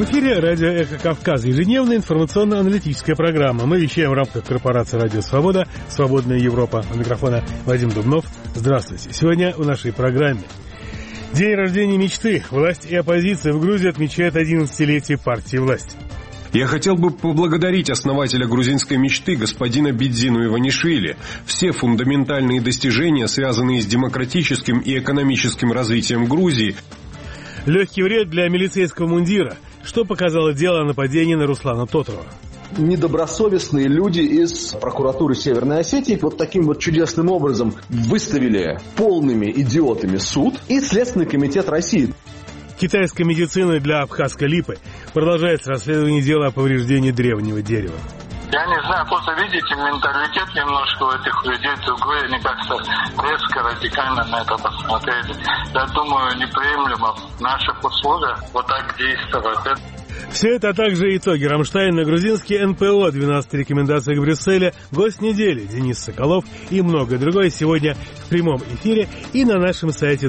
эфире радио «Эхо Кавказа», ежедневная информационно-аналитическая программа. Мы вещаем в рамках корпорации «Радио Свобода», «Свободная Европа». У микрофона Вадим Дубнов. Здравствуйте. Сегодня в нашей программе день рождения мечты. Власть и оппозиция в Грузии отмечают 11-летие партии власти. Я хотел бы поблагодарить основателя грузинской мечты господина Бидзину Иванишвили. Все фундаментальные достижения, связанные с демократическим и экономическим развитием Грузии. Легкий вред для милицейского мундира. Что показало дело о нападении на Руслана Тоторова? Недобросовестные люди из прокуратуры Северной Осетии вот таким вот чудесным образом выставили полными идиотами суд и Следственный комитет России. Китайская медицина для абхазской липы. Продолжается расследование дела о повреждении древнего дерева. Я не знаю, просто видите, менталитет немножко у этих людей другой, они как-то резко, радикально на это посмотрели. Я думаю, неприемлемо в наших условиях вот так действовать. Все это, а также итоги Рамштайна, грузинский НПО, 12 рекомендаций к Брюсселю, гость недели Денис Соколов и многое другое сегодня в прямом эфире и на нашем сайте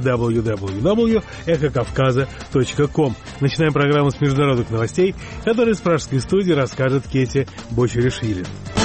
www.эхокавказа.ком. Начинаем программу с международных новостей, которые с пражской студии расскажет Кети Бочеришвили.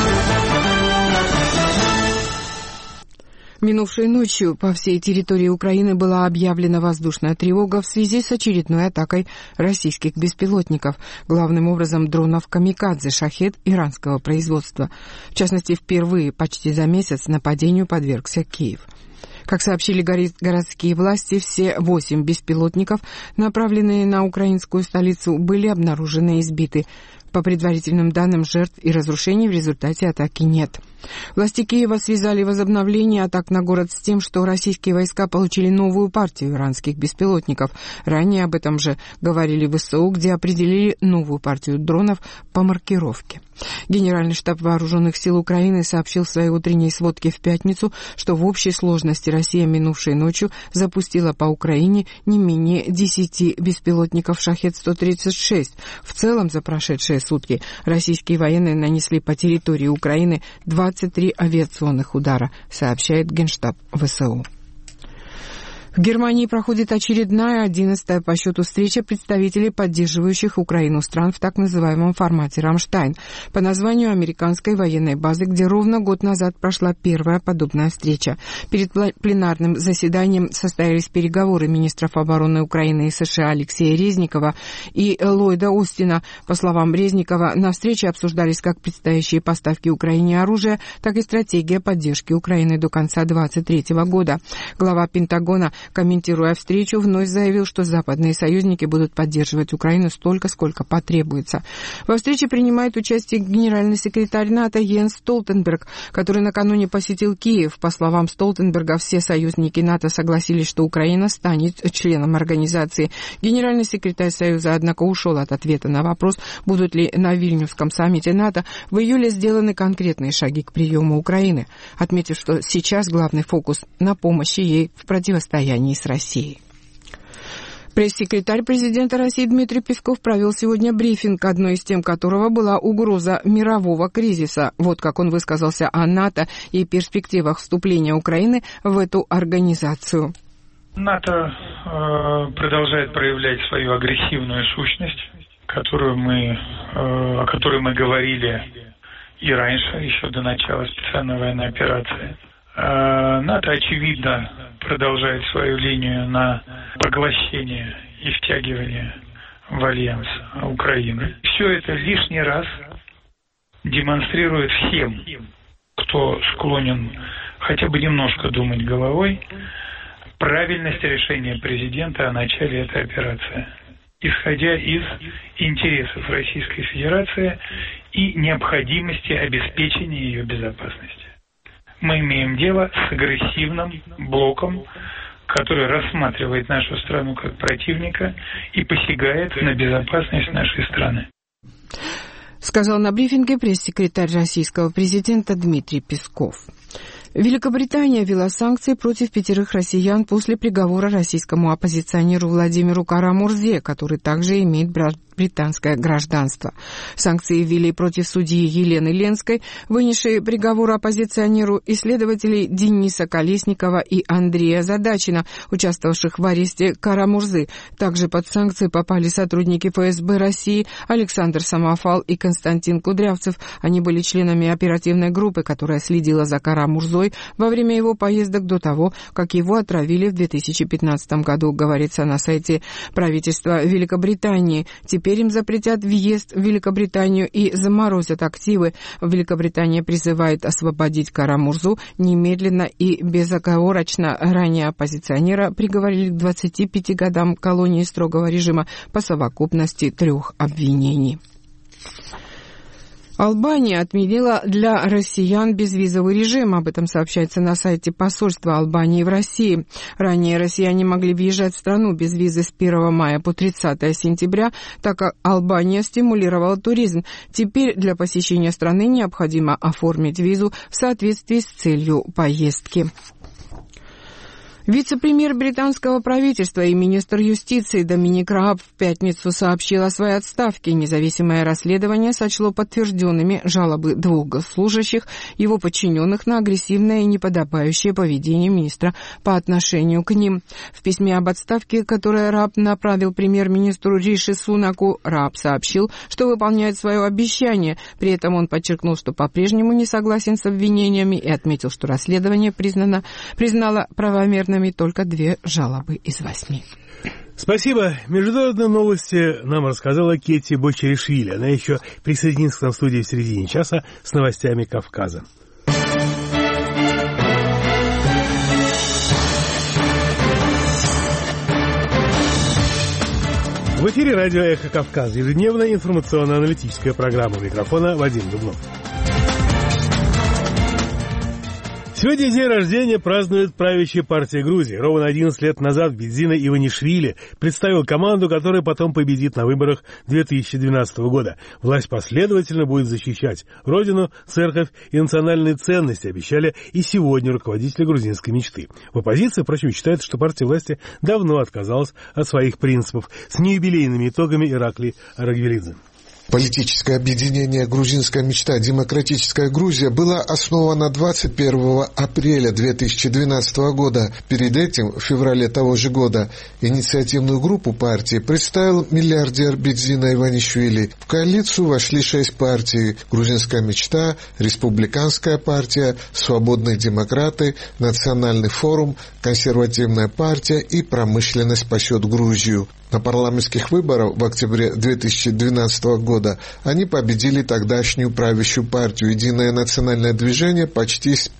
Минувшей ночью по всей территории Украины была объявлена воздушная тревога в связи с очередной атакой российских беспилотников, главным образом дронов «Камикадзе» «Шахед» иранского производства. В частности, впервые почти за месяц нападению подвергся Киев. Как сообщили городские власти, все 8 беспилотников, направленные на украинскую столицу, были обнаружены и сбиты. По предварительным данным, жертв и разрушений в результате атаки нет. Власти Киева связали возобновление атак на город с тем, что российские войска получили новую партию иранских беспилотников. Ранее об этом же говорили в ВСУ, где определили новую партию дронов по маркировке. Генеральный штаб Вооруженных сил Украины сообщил в своей утренней сводке в пятницу, что в общей сложности Россия минувшей ночью запустила по Украине не менее 10 беспилотников «Шахед-136». В целом за прошедшие сутки российские военные нанесли по территории Украины 23 авиационных удара, сообщает Генштаб ВСУ. В Германии проходит очередная 11-я по счету встреча представителей поддерживающих Украину стран в так называемом формате «Рамштайн» по названию американской военной базы, где ровно год назад прошла первая подобная встреча. Перед пленарным заседанием состоялись переговоры министров обороны Украины и США Алексея Резникова и Ллойда Остина. По словам Резникова, на встрече обсуждались как предстоящие поставки Украине оружия, так и стратегия поддержки Украины до конца 2023 года. Глава Пентагона, комментируя встречу, вновь заявил, что западные союзники будут поддерживать Украину столько, сколько потребуется. Во встрече принимает участие генеральный секретарь НАТО Йенс Столтенберг, который накануне посетил Киев. По словам Столтенберга, все союзники НАТО согласились, что Украина станет членом организации. Генеральный секретарь Союза, однако, ушел от ответа на вопрос, будут ли на Вильнюсском саммите НАТО в июле сделаны конкретные шаги к приему Украины, отметив, что сейчас главный фокус на помощи ей в противостоянии с Россией. Пресс-секретарь президента России Дмитрий Песков провел сегодня брифинг, одной из тем которого была угроза мирового кризиса. Вот как он высказался о НАТО и перспективах вступления Украины в эту организацию. НАТО продолжает проявлять свою агрессивную сущность, о которой мы говорили и раньше, еще до начала специальной военной операции. НАТО, очевидно, продолжает свою линию на поглощение и втягивание в альянс Украины. Все это лишний раз демонстрирует всем, кто склонен хотя бы немножко думать головой, правильность решения президента о начале этой операции, исходя из интересов Российской Федерации и необходимости обеспечения ее безопасности. Мы имеем дело с агрессивным блоком, который рассматривает нашу страну как противника и посягает на безопасность нашей страны. Сказал на брифинге пресс-секретарь российского президента Дмитрий Песков. Великобритания ввела санкции против 5 россиян после приговора российскому оппозиционеру Владимиру Кара-Мурзе, который также имеет британское гражданство. Санкции ввели против судьи Елены Ленской, вынесшей приговор оппозиционеру, исследователей Дениса Колесникова и Андрея Задачина, участвовавших в аресте Кара-Мурзы. Также под санкции попали сотрудники ФСБ России Александр Самофал и Константин Кудрявцев. Они были членами оперативной группы, которая следила за Кара-Мурзой во время его поездок до того, как его отравили в 2015 году, говорится на сайте правительства Великобритании. Теперь им запретят въезд в Великобританию и заморозят активы. Великобритания призывает освободить Кара-Мурзу немедленно и безоговорочно. Ранее оппозиционера приговорили к 25 годам колонии строгого режима по совокупности 3 обвинений. Албания отменила для россиян безвизовый режим. Об этом сообщается на сайте посольства Албании в России. Ранее россияне могли въезжать в страну без визы с 1 мая по 30 сентября, так как Албания стимулировала туризм. Теперь для посещения страны необходимо оформить визу в соответствии с целью поездки. Вице-премьер британского правительства и министр юстиции Доминик Рааб в пятницу сообщил о своей отставке. Независимое расследование сочло подтвержденными жалобы 2 госслужащих, его подчиненных, на агрессивное и неподобающее поведение министра по отношению к ним. В письме об отставке, которое Рааб направил премьер-министру Риши Сунаку, Рааб сообщил, что выполняет свое обещание. При этом он подчеркнул, что по-прежнему не согласен с обвинениями и отметил, что расследование признало правомерным только 2 жалобы из 8. Спасибо. Международные новости нам рассказала Кетти Бочеришвили. Она еще присоединится к нам в студии в середине часа с новостями Кавказа. В эфире радио «Эхо Кавказа». Ежедневная информационно-аналитическая программа. У микрофона Вадим Дубнов. Сегодня день рождения празднует правящая партия Грузии. Ровно 11 лет назад Бидзина Иванишвили представил команду, которая потом победит на выборах 2012 года. Власть последовательно будет защищать родину, церковь и национальные ценности, обещали и сегодня руководители грузинской мечты. В оппозиции, впрочем, считают, что партия власти давно отказалась от своих принципов. С неюбилейными итогами Ираклий Арагвелидзе. Политическое объединение «Грузинская мечта. Демократическая Грузия» было основано 21 апреля 2012 года. Перед этим, в феврале того же года, инициативную группу партии представил миллиардер Бидзина Иванишвили. В коалицию вошли 6 партий: «Грузинская мечта», «Республиканская партия», «Свободные демократы», «Национальный форум», «Консервативная партия» и «Промышленность спасет Грузию». На парламентских выборах в октябре 2012 года они победили тогдашнюю правящую партию «Единое национальное движение» почти с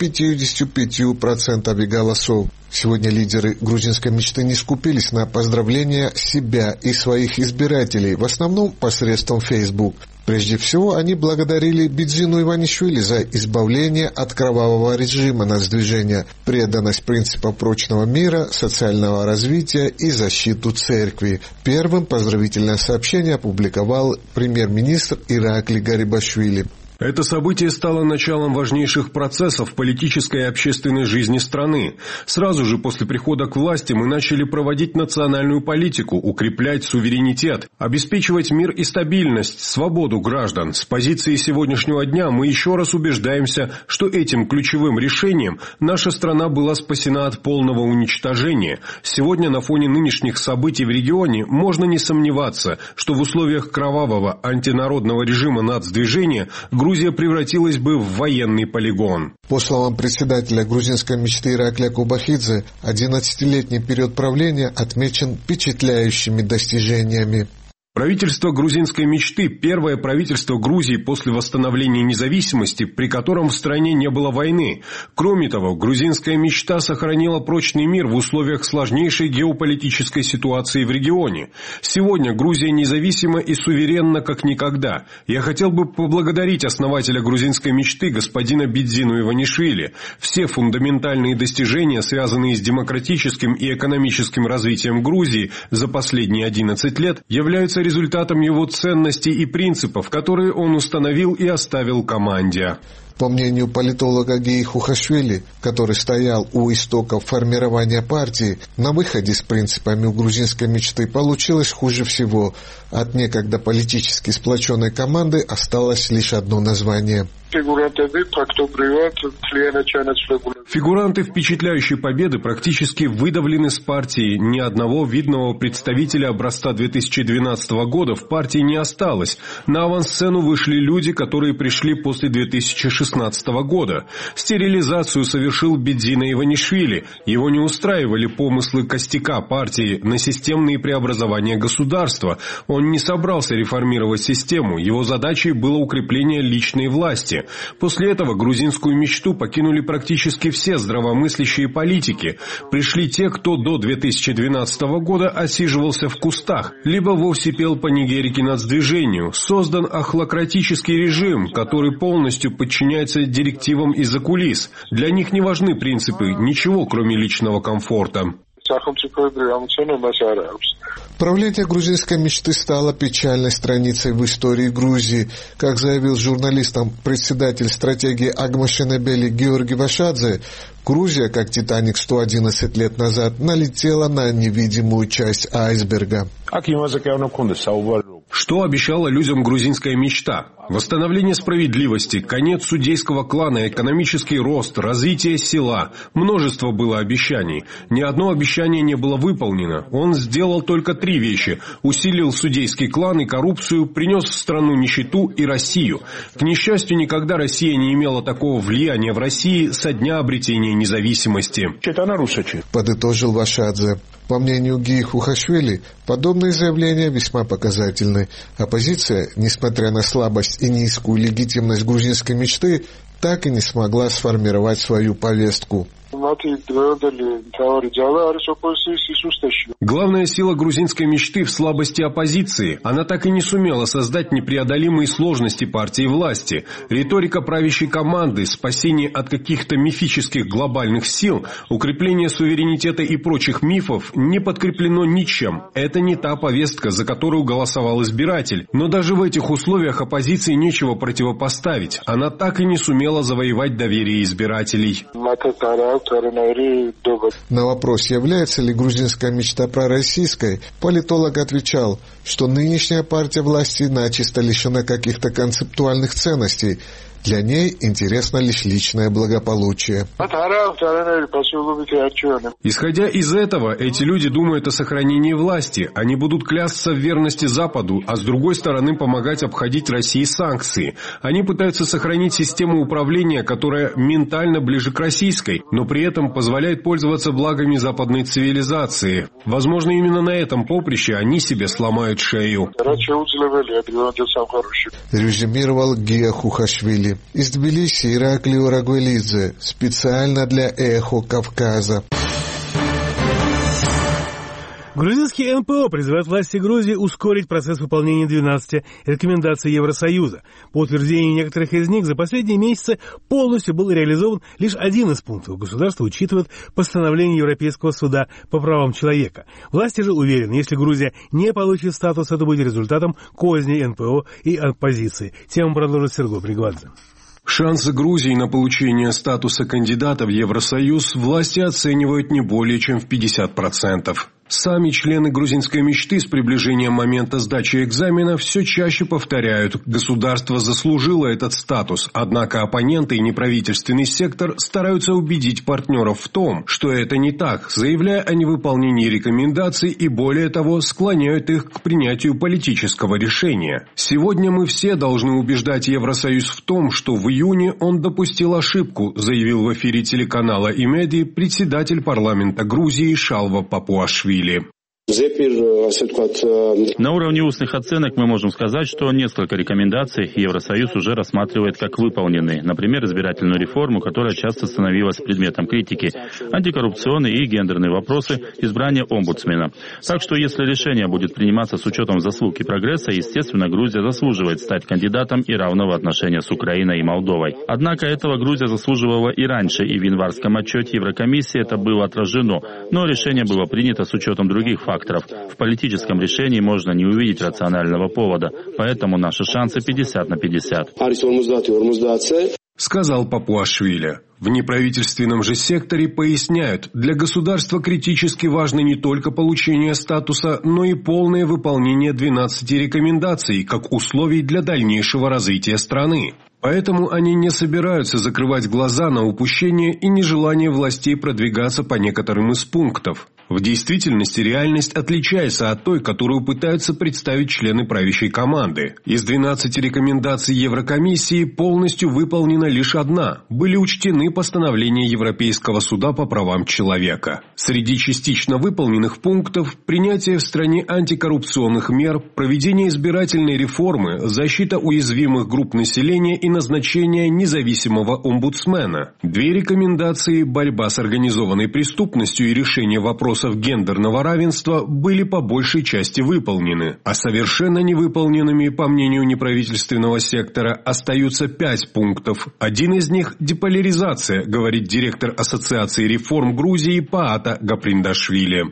55% голосов. Сегодня лидеры грузинской мечты не скупились на поздравления себя и своих избирателей, в основном посредством Facebook. Прежде всего, они благодарили Бидзину Иванишвили за избавление от кровавого режима нацдвижения, преданность принципам прочного мира, социального развития и защиту церкви. Первым поздравительное сообщение опубликовал премьер-министр Ираклий Гарибашвили. Это событие стало началом важнейших процессов в политической и общественной жизни страны. Сразу же после прихода к власти мы начали проводить национальную политику, укреплять суверенитет, обеспечивать мир и стабильность, свободу граждан. С позиции сегодняшнего дня мы еще раз убеждаемся, что этим ключевым решением наша страна была спасена от полного уничтожения. Сегодня на фоне нынешних событий в регионе можно не сомневаться, что в условиях кровавого антинародного режима нацдвижения Грузия превратилась бы в военный полигон. По словам председателя грузинской мечты Ираклия Кубахидзе, 11-летний период правления отмечен впечатляющими достижениями. Правительство грузинской мечты – первое правительство Грузии после восстановления независимости, при котором в стране не было войны. Кроме того, грузинская мечта сохранила прочный мир в условиях сложнейшей геополитической ситуации в регионе. Сегодня Грузия независима и суверенна как никогда. Я хотел бы поблагодарить основателя грузинской мечты господина Бидзину Иванишвили. Все фундаментальные достижения, связанные с демократическим и экономическим развитием Грузии за последние 11 лет, являются результатом его ценностей и принципов, которые он установил и оставил команде. По мнению политолога Геи Хухашвили, который стоял у истоков формирования партии, на выходе с принципами у грузинской мечты получилось хуже всего. От некогда политически сплоченной команды осталось лишь одно название. Фигуранты впечатляющей победы практически выдавлены с партии. Ни одного видного представителя образца 2012 года в партии не осталось. На авансцену вышли люди, которые пришли после 2016 года. Стерилизацию совершил Бедзина Иванишвили. Его не устраивали помыслы костяка партии на системные преобразования государства. Он не собрался реформировать систему. Его задачей было укрепление личной власти. После этого грузинскую мечту покинули практически все здравомыслящие политики. Пришли те, кто до 2012 года отсиживался в кустах, либо вовсе пел панигерики нацдвижению. Создан охлократический режим, который полностью подчиняется директивам из-за кулис. Для них не важны принципы, ничего кроме личного комфорта. Правление грузинской мечты стало печальной страницей в истории Грузии. Как заявил журналистам председатель стратегии Агмашенебели Георгий Вашадзе, Грузия, как «Титаник» 111 лет назад, налетела на невидимую часть айсберга. Что обещала людям грузинская мечта? Восстановление справедливости, конец судейского клана, экономический рост, развитие села. Множество было обещаний. Ни одно обещание не было выполнено. Он сделал только 3 вещи. Усилил судейский клан и коррупцию, принес в страну нищету и Россию. К несчастью, никогда Россия не имела такого влияния в России со дня обретения независимости. Подытожил Вашадзе. По мнению Геи Хухашвили, подобные заявления весьма показательны. Оппозиция, несмотря на слабость и низкую легитимность грузинской мечты, так и не смогла сформировать свою повестку. Главная сила грузинской мечты в слабости оппозиции. Она так и не сумела создать непреодолимые сложности партии власти. Риторика правящей команды, спасение от каких-то мифических глобальных сил, укрепление суверенитета и прочих мифов не подкреплено ничем. Это не та повестка, за которую голосовал избиратель. Но даже в этих условиях оппозиции нечего противопоставить. Она так и не сумела завоевать доверие избирателей. На вопрос, является ли грузинская мечта пророссийской, политолог отвечал, что нынешняя партия власти начисто лишена каких-то концептуальных ценностей. Для ней интересно лишь личное благополучие. Исходя из этого, эти люди думают о сохранении власти. Они будут клясться в верности Западу, а с другой стороны помогать обходить России санкции. Они пытаются сохранить систему управления, которая ментально ближе к российской, но при этом позволяет пользоваться благами западной цивилизации. Возможно, именно на этом поприще они себе сломают шею. Резюмировал Гия Хухашвили. Из Тбилиси Ираклио Рагуэлидзе. Специально для «Эхо Кавказа». Грузинский НПО призывает власти Грузии ускорить процесс выполнения 12 рекомендаций Евросоюза. По утверждению некоторых из них, за последние месяцы полностью был реализован лишь один из пунктов. Государство учитывает постановление Европейского суда по правам человека. Власти же уверены, если Грузия не получит статус, это будет результатом козней НПО и оппозиции. Тему продолжит Сергей Бригвадзе. Шансы Грузии на получение статуса кандидата в Евросоюз власти оценивают не более чем в 50%. Сами члены грузинской мечты с приближением момента сдачи экзамена все чаще повторяют: государство заслужило этот статус, однако оппоненты и неправительственный сектор стараются убедить партнеров в том, что это не так, заявляя о невыполнении рекомендаций и, более того, склоняют их к принятию политического решения. Сегодня мы все должны убеждать Евросоюз в том, что в июне он допустил ошибку, заявил в эфире телеканала Имеди председатель парламента Грузии Шалва Папуашвили. На уровне устных оценок мы можем сказать, что несколько рекомендаций Евросоюз уже рассматривает как выполненные. Например, избирательную реформу, которая часто становилась предметом критики, антикоррупционные и гендерные вопросы, избрание омбудсмена. Так что если решение будет приниматься с учетом заслуг и прогресса, естественно, Грузия заслуживает стать кандидатом и равного отношения с Украиной и Молдовой. Однако этого Грузия заслуживала и раньше, и в январском отчете Еврокомиссии это было отражено, но решение было принято с учетом других факторов. В политическом решении можно не увидеть рационального повода, поэтому наши шансы 50/50. сказал Папуашвили. В неправительственном же секторе поясняют, для государства критически важно не только получение статуса, но и полное выполнение 12 рекомендаций как условий для дальнейшего развития страны. Поэтому они не собираются закрывать глаза на упущение и нежелание властей продвигаться по некоторым из пунктов. В действительности реальность отличается от той, которую пытаются представить члены правящей команды. Из 12 рекомендаций Еврокомиссии полностью выполнена лишь одна. Были учтены постановления Европейского суда по правам человека. Среди частично выполненных пунктов – принятие в стране антикоррупционных мер, проведение избирательной реформы, защита уязвимых групп населения и назначение независимого омбудсмена. 2 рекомендации – борьба с организованной преступностью и решение вопросов гендерного равенства были по большей части выполнены, а совершенно невыполненными, по мнению неправительственного сектора, остаются 5 пунктов. Один из них – деполяризация, говорит директор Ассоциации реформ Грузии Паата Гаприндашвили.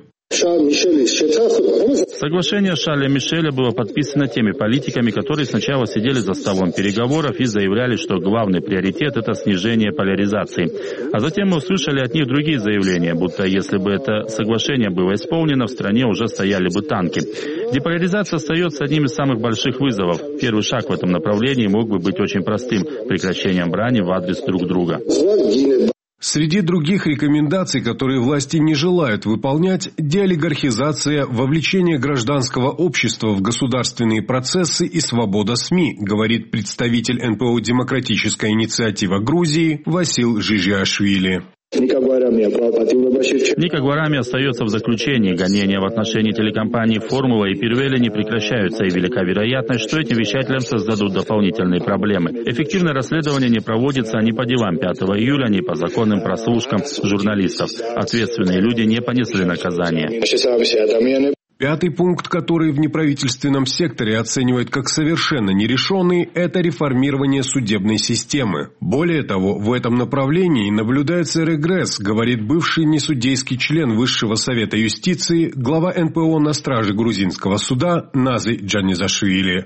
Соглашение Шарля Мишеля было подписано теми политиками, которые сначала сидели за столом переговоров и заявляли, что главный приоритет – это снижение поляризации. А затем мы услышали от них другие заявления, будто если бы это соглашение было исполнено, в стране уже стояли бы танки. Деполяризация остается одним из самых больших вызовов. Первый шаг в этом направлении мог бы быть очень простым – прекращением брани в адрес друг друга. Среди других рекомендаций, которые власти не желают выполнять, деолигархизация, вовлечение гражданского общества в государственные процессы и свобода СМИ, говорит представитель НПО «Демократическая инициатива Грузии» Васил Жижиашвили. Ника Гварами остается в заключении. Гонения в отношении телекомпаний «Формула» и «Пирвели» не прекращаются, и велика вероятность, что этим вещателям создадут дополнительные проблемы. Эффективное расследование не проводится ни по делам 5 июля, ни по законным прослушкам журналистов. Ответственные люди не понесли наказание. 5-й пункт, который в неправительственном секторе оценивают как совершенно нерешенный, это реформирование судебной системы. Более того, в этом направлении наблюдается регресс, говорит бывший несудейский член Высшего совета юстиции, глава НПО на страже грузинского суда Нази Джанизашвили.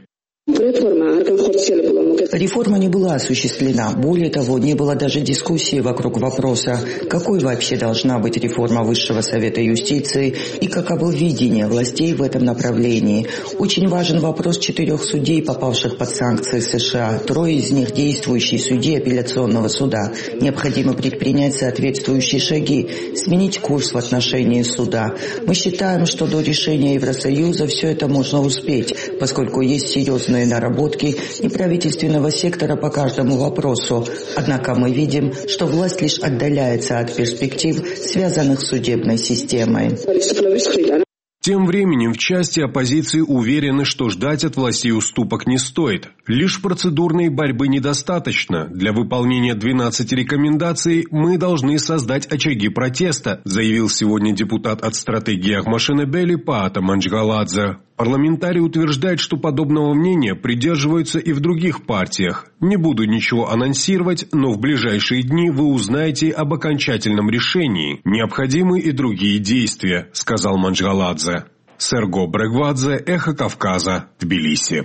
Реформа не была осуществлена. Более того, не было даже дискуссии вокруг вопроса, какой вообще должна быть реформа Высшего совета юстиции и каково видение властей в этом направлении. Очень важен вопрос 4 судей, попавших под санкции США. 3 из них действующие судьи апелляционного суда. Необходимо предпринять соответствующие шаги, сменить курс в отношении суда. Мы считаем, что до решения Евросоюза все это можно успеть, поскольку есть серьезные наработки неправительственного сектора по каждому вопросу. Однако мы видим, что власть лишь отдаляется от перспектив, связанных с судебной системой. Тем временем в части оппозиции уверены, что ждать от властей уступок не стоит. Лишь процедурной борьбы недостаточно. Для выполнения 12 рекомендаций мы должны создать очаги протеста, заявил сегодня депутат от стратегии Ахмашенебели Паата Манчгаладзе. Парламентарий утверждает, что подобного мнения придерживаются и в других партиях. Не буду ничего анонсировать, но в ближайшие дни вы узнаете об окончательном решении. Необходимы и другие действия, сказал Манчгаладзе. Серго Брегвадзе, Эхо Кавказа, Тбилиси.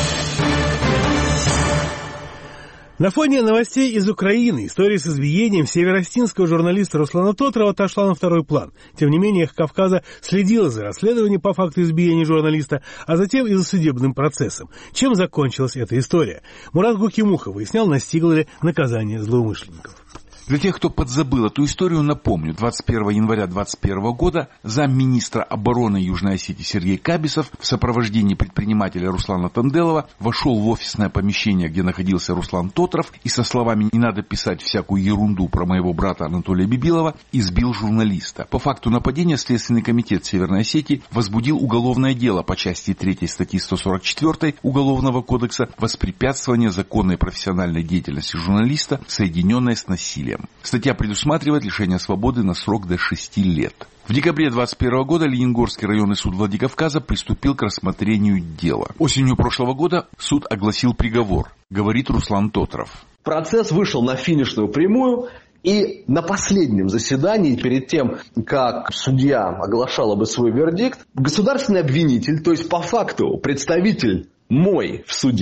На фоне новостей из Украины история с избиением северостинского журналиста Руслана Тотрова отошла на второй план. Тем не менее, «Эхо Кавказа» следила за расследованием по факту избиения журналиста, а затем и за судебным процессом. Чем закончилась эта история? Мурат Гукимухов выяснял, настигло ли наказание злоумышленников. Для тех, кто подзабыл эту историю, напомню. 21 января 2021 года замминистра обороны Южной Осетии Сергей Кабисов в сопровождении предпринимателя Руслана Танделова вошел в офисное помещение, где находился Руслан Тотров, и со словами «не надо писать всякую ерунду про моего брата Анатолия Бибилова» избил журналиста. По факту нападения Следственный комитет Северной Осетии возбудил уголовное дело по части 3 статьи 144 Уголовного кодекса «Воспрепятствование законной профессиональной деятельности журналиста, соединенной с насилием». Статья предусматривает лишение свободы на срок до 6 лет. В декабре 2021 года Ленингорский районный суд Владикавказа приступил к рассмотрению дела. Осенью прошлого года суд огласил приговор, говорит Руслан Тотров. Процесс вышел на финишную прямую, и на последнем заседании, перед тем, как судья оглашала бы свой вердикт, государственный обвинитель, то есть по факту представитель мой в суде,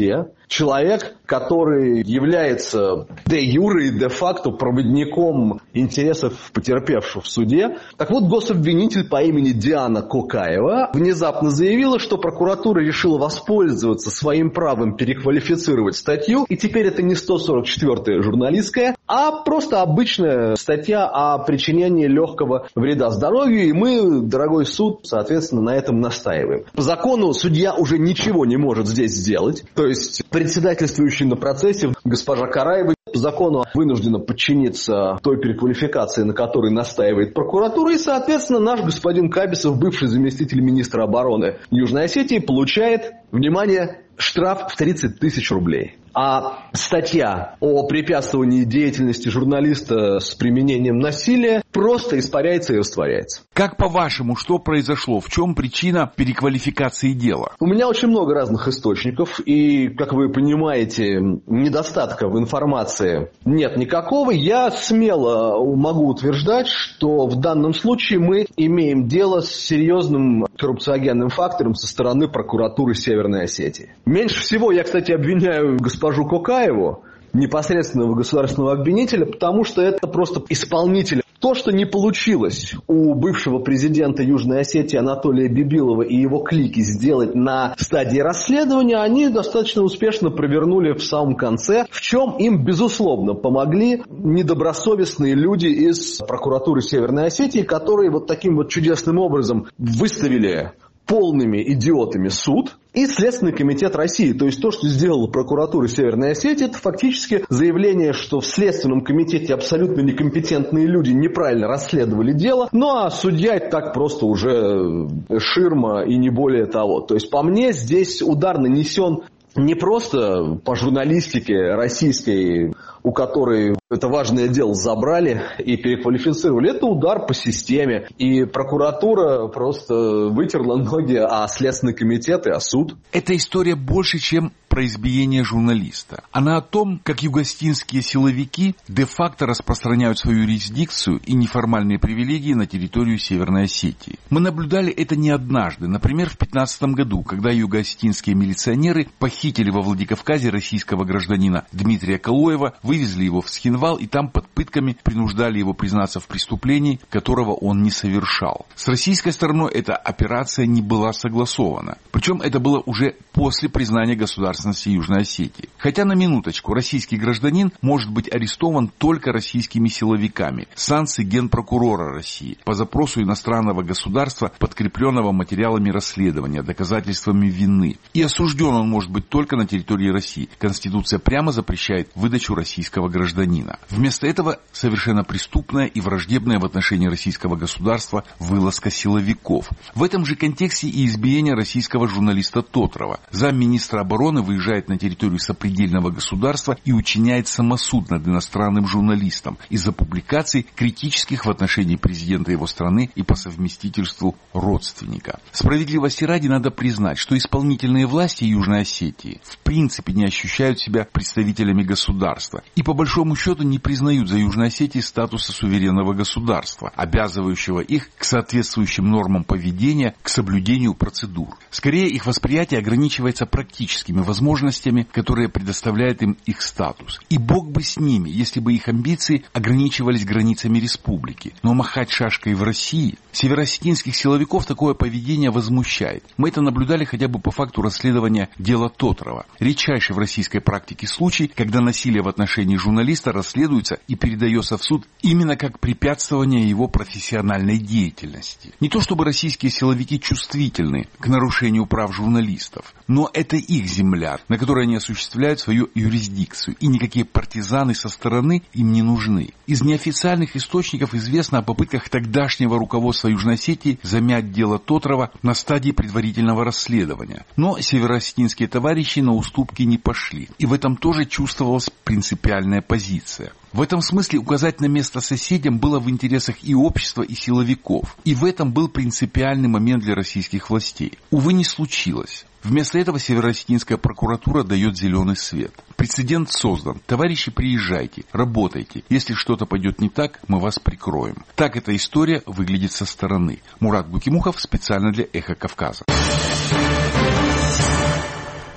человек, который является де-юре и де-факто проводником интересов потерпевших в суде. Так вот, гособвинитель по имени Диана Кокаева внезапно заявила, что прокуратура решила воспользоваться своим правом переквалифицировать статью, и теперь это не 144-я журналистская, а просто обычная статья о причинении легкого вреда здоровью, и мы, дорогой суд, соответственно, на этом настаиваем. По закону судья уже ничего не может здесь сделать, то есть председательствующий на процессе госпожа Караева по закону вынуждена подчиниться той переквалификации, на которой настаивает прокуратура, и, соответственно, наш господин Кабисов, бывший заместитель министра обороны Южной Осетии, получает, внимание, штраф в 30 тысяч рублей. А статья о препятствовании деятельности журналиста с применением насилия просто испаряется и растворяется. Как по-вашему, что произошло? В чем причина переквалификации дела? У меня очень много разных источников, и, как вы понимаете, недостатка в информации нет никакого. Я смело могу утверждать, что в данном случае мы имеем дело с серьезным коррупциогенным фактором со стороны прокуратуры Северной Осетии. Меньше всего я, кстати, обвиняю госпожу Кокаеву, непосредственного государственного обвинителя, потому что это просто исполнитель. То, что не получилось у бывшего президента Южной Осетии Анатолия Бибилова и его клики сделать на стадии расследования, они достаточно успешно провернули в самом конце, в чем им, безусловно, помогли недобросовестные люди из прокуратуры Северной Осетии, которые вот таким вот чудесным образом выставили полными идиотами суд и Следственный комитет России. То есть то, что сделала прокуратура Северной Осетии, это фактически заявление, что в Следственном комитете абсолютно некомпетентные люди неправильно расследовали дело, ну а судья это так просто уже ширма и не более того. То есть по мне здесь удар нанесен не просто по журналистике российской, у которой это важное дело забрали и переквалифицировали. Это удар по системе. И прокуратура просто вытерла ноги о Следственный комитет и о суд. Эта история больше, чем про избиение журналиста. Она о том, как югостинские силовики де-факто распространяют свою юрисдикцию и неформальные привилегии на территорию Северной Осетии. Мы наблюдали это не однажды. Например, в 2015 году, когда югостинские милиционеры похитили во Владикавказе российского гражданина Дмитрия Калоева, вывезли его в Схинвал и там под пытками принуждали его признаться в преступлении, которого он не совершал. С российской стороной эта операция не была согласована. Причем это было уже после признания государственности Южной Осетии. Хотя, на минуточку, российский гражданин может быть арестован только российскими силовиками. Санкции Генпрокурора России по запросу иностранного государства, подкрепленного материалами расследования, доказательствами вины. И осужден он может быть только на территории России. Конституция прямо запрещает выдачу российского гражданина. Вместо этого совершенно преступная и враждебная в отношении российского государства вылазка силовиков. В этом же контексте и избиение российского журналиста Тотрова. Замминистра обороны выезжает на территорию сопредельного государства и учиняет самосуд над иностранным журналистом из-за публикаций, критических в отношении президента его страны и по совместительству родственника. Справедливости ради надо признать, что исполнительные власти Южной Осетии в принципе не ощущают себя представителями государства и по большому счету не признают за Южной Осетией статуса суверенного государства, обязывающего их к соответствующим нормам поведения, к соблюдению процедур. Скорее, их восприятие ограничивается практическими возможностями, которые предоставляет им их статус. И бог бы с ними, если бы их амбиции ограничивались границами республики. Но махать шашкой в России североосетинских силовиков такое поведение возмущает. Мы это наблюдали хотя бы по факту расследования дела Тотрова. Редчайший в российской практике случай, когда насилие в отношении журналиста расследуется и передается в суд именно как препятствование его профессиональной деятельности. Не то чтобы российские силовики чувствительны к нарушению прав журналистов, но это их земля, на которой они осуществляют свою юрисдикцию, и никакие партизаны со стороны им не нужны. Из неофициальных источников известно о попытках тогдашнего руководства Южной Осетии замять дело Тотрова на стадии предварительного расследования. Но североосетинские товарищи на уступки не пошли, и в этом тоже чувствовалась принципиальная позиция. В этом смысле указать на место соседям было в интересах и общества, и силовиков. И в этом был принципиальный момент для российских властей. Увы, не случилось. Вместо этого североосетинская прокуратура дает зеленый свет. Прецедент создан. Товарищи, приезжайте, работайте. Если что-то пойдет не так, мы вас прикроем. Так эта история выглядит со стороны. Мурат Гукимухов специально для «Эхо Кавказа».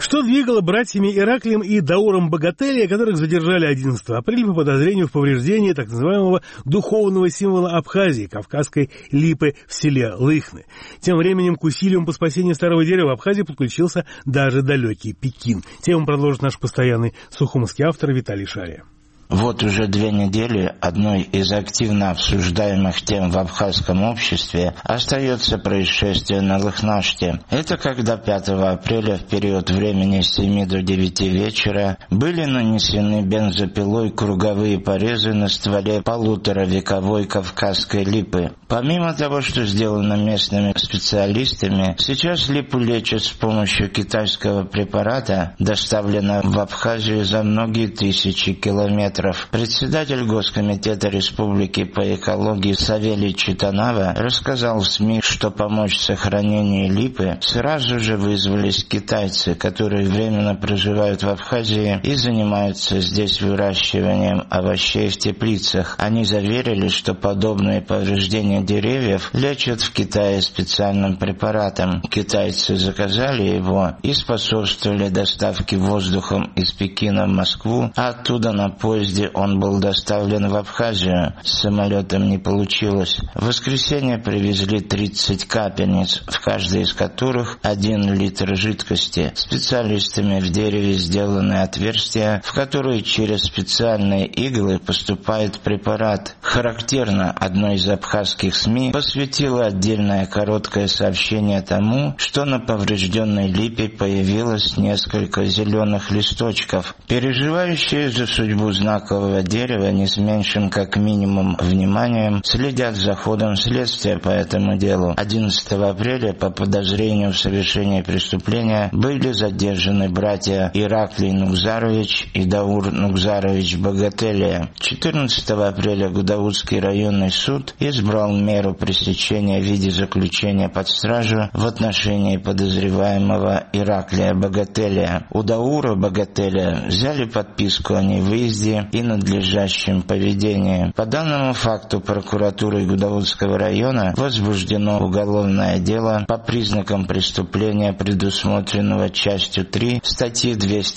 Что двигало братьями Ираклием и Дауром Богателия, которых задержали 11 апреля по подозрению в повреждении так называемого духовного символа Абхазии, кавказской липы в селе Лыхны. Тем временем к усилиям по спасению старого дерева в Абхазии подключился даже далекий Пекин. Тему продолжит наш постоянный сухумский автор Виталий Шария. Вот уже 2 недели одной из активно обсуждаемых тем в абхазском обществе остается происшествие на Лыхнаште. Это когда 5 апреля в период времени с 7 до 9 вечера были нанесены бензопилой круговые порезы на стволе 1,5-вековой кавказской липы. Помимо того, что сделано местными специалистами, сейчас липу лечат с помощью китайского препарата, доставленного в Абхазию за многие тысячи километров. Председатель Госкомитета Республики по экологии Савелий Читанава рассказал в СМИ, что помочь в сохранении липы сразу же вызвались китайцы, которые временно проживают в Абхазии и занимаются здесь выращиванием овощей в теплицах. Они заверили, что подобные повреждения деревьев лечат в Китае специальным препаратом. Китайцы заказали его и способствовали доставке воздухом из Пекина в Москву, а оттуда на поезде он был доставлен в Абхазию. С самолетом не получилось. В воскресенье привезли 30 капельниц, в каждой из которых 1 литр жидкости. Специалистами в дереве сделаны отверстия, в которые через специальные иглы поступает препарат. Характерно, одно из абхазских СМИ посвятило отдельное короткое сообщение тому, что на поврежденной липе появилось несколько зеленых листочков. Переживающие за судьбу знакового дерева не с меньшим как минимум вниманием следят за ходом следствия по этому делу. 11 апреля по подозрению в совершении преступления были задержаны братья Ираклий Нукзарович и Даур Нукзарович Богателия. 14 апреля Гудаутский районный суд избрал меру пресечения в виде заключения под стражу в отношении подозреваемого Ираклия Богателия. У Даура Богателия взяли подписку о невыезде и надлежащем поведении. По данному факту прокуратурой Гудаутского района возбуждено уголовное дело по признакам преступления, предусмотренного частью 3 статьи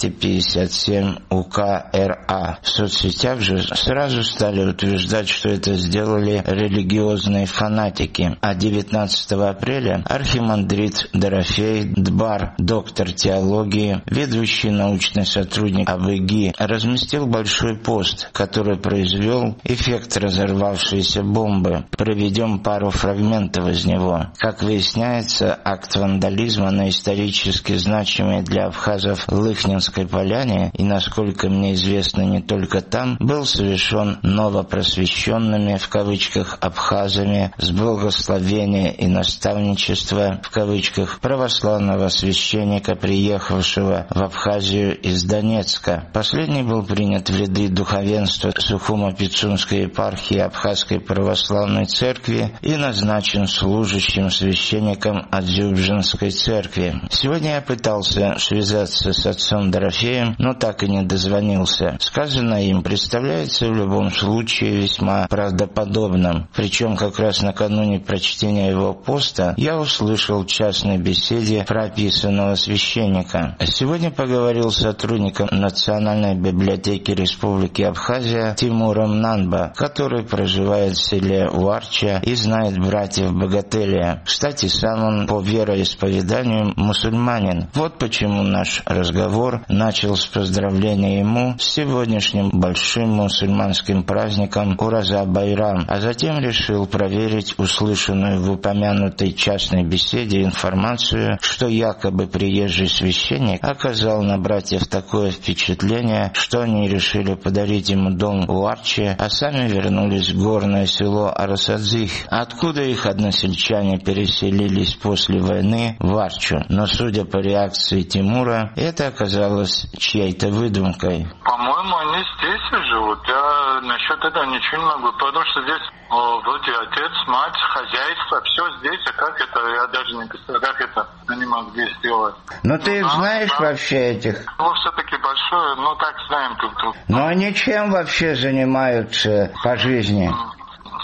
257 УК РА. В соцсетях же сразу стали утверждать, что это сделали религиозные фанатики. А 19 апреля архимандрит Дорофей Дбар, доктор теологии, ведущий научный сотрудник АБГИ, разместил большой пост, который произвел эффект разорвавшейся бомбы. Проведем пару фрагментов из него. Как выясняется, акт вандализма на исторически значимой для абхазов Лыхнинской поляне, и, насколько мне известно, не только там, был совершен новопросвещенными, в кавычках, абхазами с благословения и наставничества, в кавычках, православного священника, приехавшего в Абхазию из Донецка. Последний был принят в ряды духовенства Сухумо-Пицунской епархии Абхазской православной церкви и назначен служащим священником от Дзюбжинской церкви. Сегодня я пытался связаться с отцом Дорофеем, но так и не дозвонился. Сказанное им представляется в любом случае весьма правдоподобным. Причем как раз накануне прочтения его поста я услышал в частной беседе про описанного священника. Сегодня поговорил с сотрудником Национальной библиотеки Республики Абхазия Тимуром Нанба, который проживает в селе Уарча и знает братьев Богателия. Кстати, сам он по вероисповеданию мусульманин. Вот почему наш разговор начал с поздравления ему с сегодняшним большим мусульманским праздником Ураза-Байрам, а затем решил проверить услышанную в упомянутой частной беседе информацию, что якобы приезжий священник оказал на братьев такое впечатление, что они решили подарить ему дом в Уарче, а сами вернулись в горное село Арасадзих, откуда их односельчане переселились после войны в Арчу. Но судя по реакции Тимура, это оказалось чьей-то выдумкой. По-моему, они здесь живут. Я насчет этого ничего не могу, потому что здесь вроде отец, мать, хозяйство, все здесь, а как это, я даже не представляю, как это они могли сделать. Но ты их знаешь вообще этих? Ну, все-таки большое, так знаем друг друга. Но они чем вообще занимаются по жизни?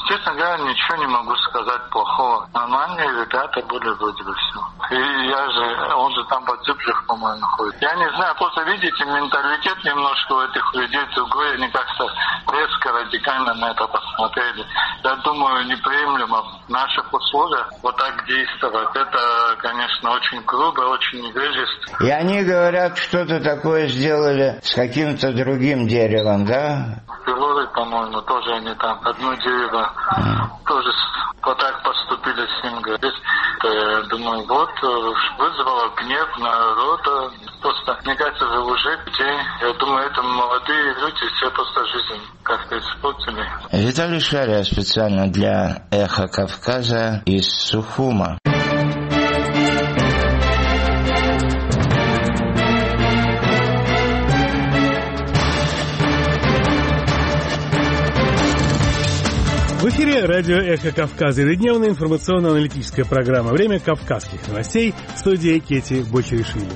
Честно говоря, ничего не могу сказать плохого. Нормальные ребята были вроде бы все. И он же там под Дзюбжих, по-моему, ходит. Я не знаю, просто видите, менталитет немножко у этих людей другой. Они как-то резко, радикально на это посмотрели. Я думаю, неприемлемо в наших условиях вот так действовать. Это, конечно, очень грубо, очень невежественно. И они говорят, что-то такое сделали с каким-то другим деревом, да? Белоры, по-моему, тоже они там одно дерево тоже вот так поступили с ним. Я думаю, вот вызвало гнев народа. Просто, мне кажется, за уже людей. Я думаю, это молодые люди все просто жизнь как-то испортили. Виталий Шария специально для «Эхо Кавказа» из Сухума. В эфире радио «Эхо Кавказа», ежедневная информационно-аналитическая программа «Время кавказских новостей», в студии Кети Бочеришвили.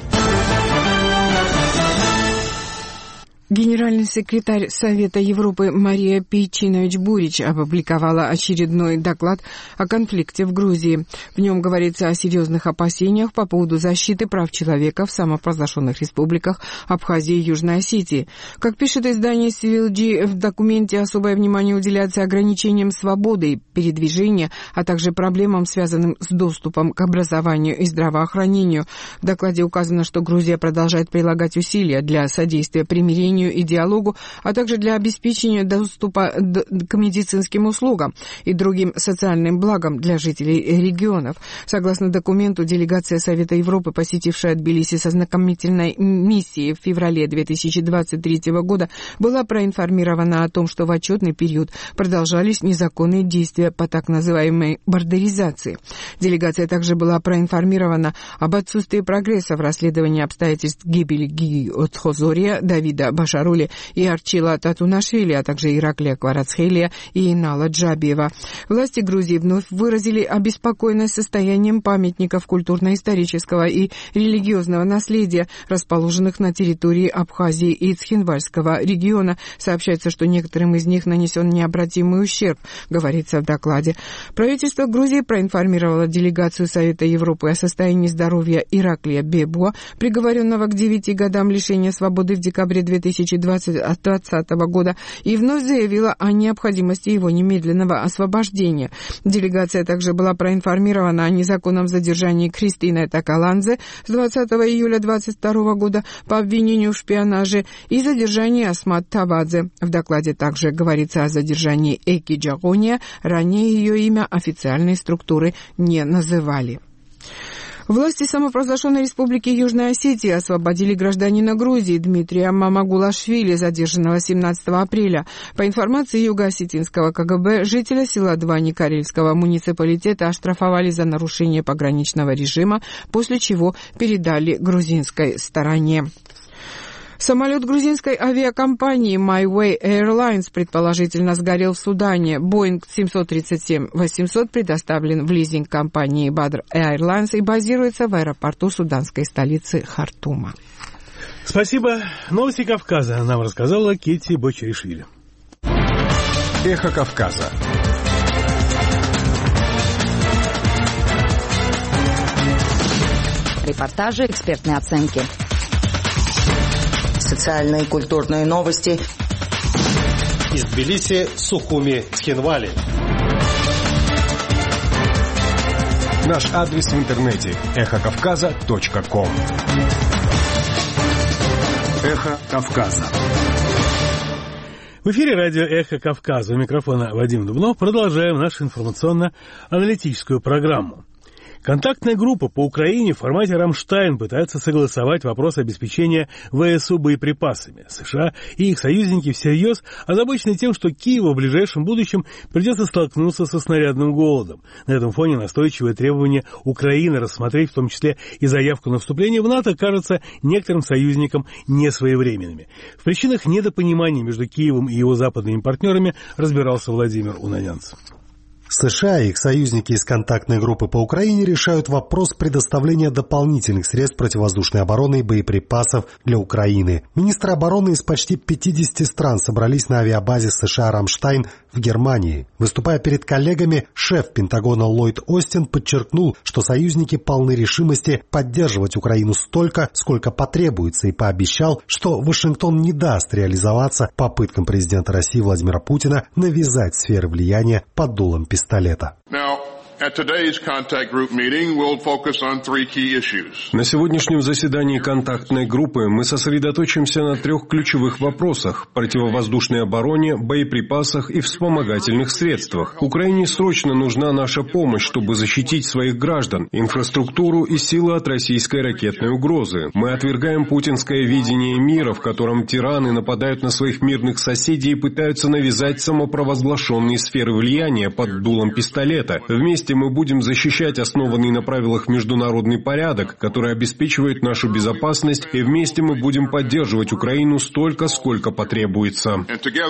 Генеральный секретарь Совета Европы Мария Пейчинович-Бурич опубликовала очередной доклад о конфликте в Грузии. В нем говорится о серьезных опасениях по поводу защиты прав человека в самопровозглашенных республиках Абхазии и Южной Осетии. Как пишет издание CVLG, в документе особое внимание уделяется ограничениям свободы передвижения, а также проблемам, связанным с доступом к образованию и здравоохранению. В докладе указано, что Грузия продолжает прилагать усилия для содействия примирению и диалогу, а также для обеспечения доступа к медицинским услугам и другим социальным благам для жителей регионов. Согласно документу, делегация Совета Европы, посетившая Тбилиси со знакомительной миссией в феврале 2023 года, была проинформирована о том, что в отчетный период продолжались незаконные действия по так называемой бордеризации. Делегация также была проинформирована об отсутствии прогресса в расследовании обстоятельств гибели Гии Отхозория, Давида Башарули и Арчила Татунашвили, а также Ираклия Кварацхелия и Инала Джабиева. Власти Грузии вновь выразили обеспокоенность состоянием памятников культурно-исторического и религиозного наследия, расположенных на территории Абхазии и Цхинвальского региона. Сообщается, что некоторым из них нанесен необратимый ущерб, говорится в докладе. Правительство Грузии проинформировало делегацию Совета Европы о состоянии здоровья Ираклия Бебуа, приговоренного к 9 годам лишения свободы в декабре 2020 года, и вновь заявила о необходимости его немедленного освобождения. Делегация также была проинформирована о незаконном задержании Кристины Такаланзе с 20 июля 2022 года по обвинению в шпионаже и задержании Асмат Тавадзе. В докладе также говорится о задержании Эки Джагония. Ранее ее имя официальные структуры не называли. Власти самопровозглашенной республики Южной Осетии освободили гражданина Грузии Дмитрия Мамагулашвили, задержанного 17 апреля. По информации юго-осетинского КГБ, жителя села Двани Карельского муниципалитета оштрафовали за нарушение пограничного режима, после чего передали грузинской стороне. Самолет грузинской авиакомпании MyWay Airlines предположительно сгорел в Судане. Boeing 737-800 предоставлен в лизинг компании Badr Airlines и базируется в аэропорту суданской столицы Хартума. Спасибо. Новости Кавказа нам рассказала Кетти Бочеришвили. Эхо Кавказа. Репортажи, экспертные оценки. Социальные и культурные новости. Из Тбилиси, Сухуми, Цхинвали. Наш адрес в интернете эхокавказа.ком. Эхо Кавказа. В эфире радио «Эхо Кавказа». У микрофона Вадим Дубнов. Продолжаем нашу информационно-аналитическую программу. Контактная группа по Украине в формате «Рамштайн» пытается согласовать вопрос обеспечения ВСУ боеприпасами. США и их союзники всерьез озабочены тем, что Киеву в ближайшем будущем придется столкнуться со снарядным голодом. На этом фоне настойчивое требование Украины рассмотреть в том числе и заявку на вступление в НАТО кажется некоторым союзникам несвоевременными. В причинах недопонимания между Киевом и его западными партнерами разбирался Владимир Унанянцев. США и их союзники из контактной группы по Украине решают вопрос предоставления дополнительных средств противовоздушной обороны и боеприпасов для Украины. Министры обороны из почти 50 стран собрались на авиабазе США «Рамштайн» в Германии. Выступая перед коллегами, шеф Пентагона Ллойд Остин подчеркнул, что союзники полны решимости поддерживать Украину столько, сколько потребуется, и пообещал, что Вашингтон не даст реализоваться попыткам президента России Владимира Путина навязать сферы влияния под дулом пистолета. На сегодняшнем заседании контактной группы мы сосредоточимся на 3 ключевых вопросах – противовоздушной обороне, боеприпасах и вспомогательных средствах. Украине срочно нужна наша помощь, чтобы защитить своих граждан, инфраструктуру и силы от российской ракетной угрозы. Мы отвергаем путинское видение мира, в котором тираны нападают на своих мирных соседей и пытаются навязать самопровозглашенные сферы влияния под дулом пистолета. Вместе мы будем защищать основанный на правилах международный порядок, который обеспечивает нашу безопасность, и вместе мы будем поддерживать Украину столько, сколько потребуется.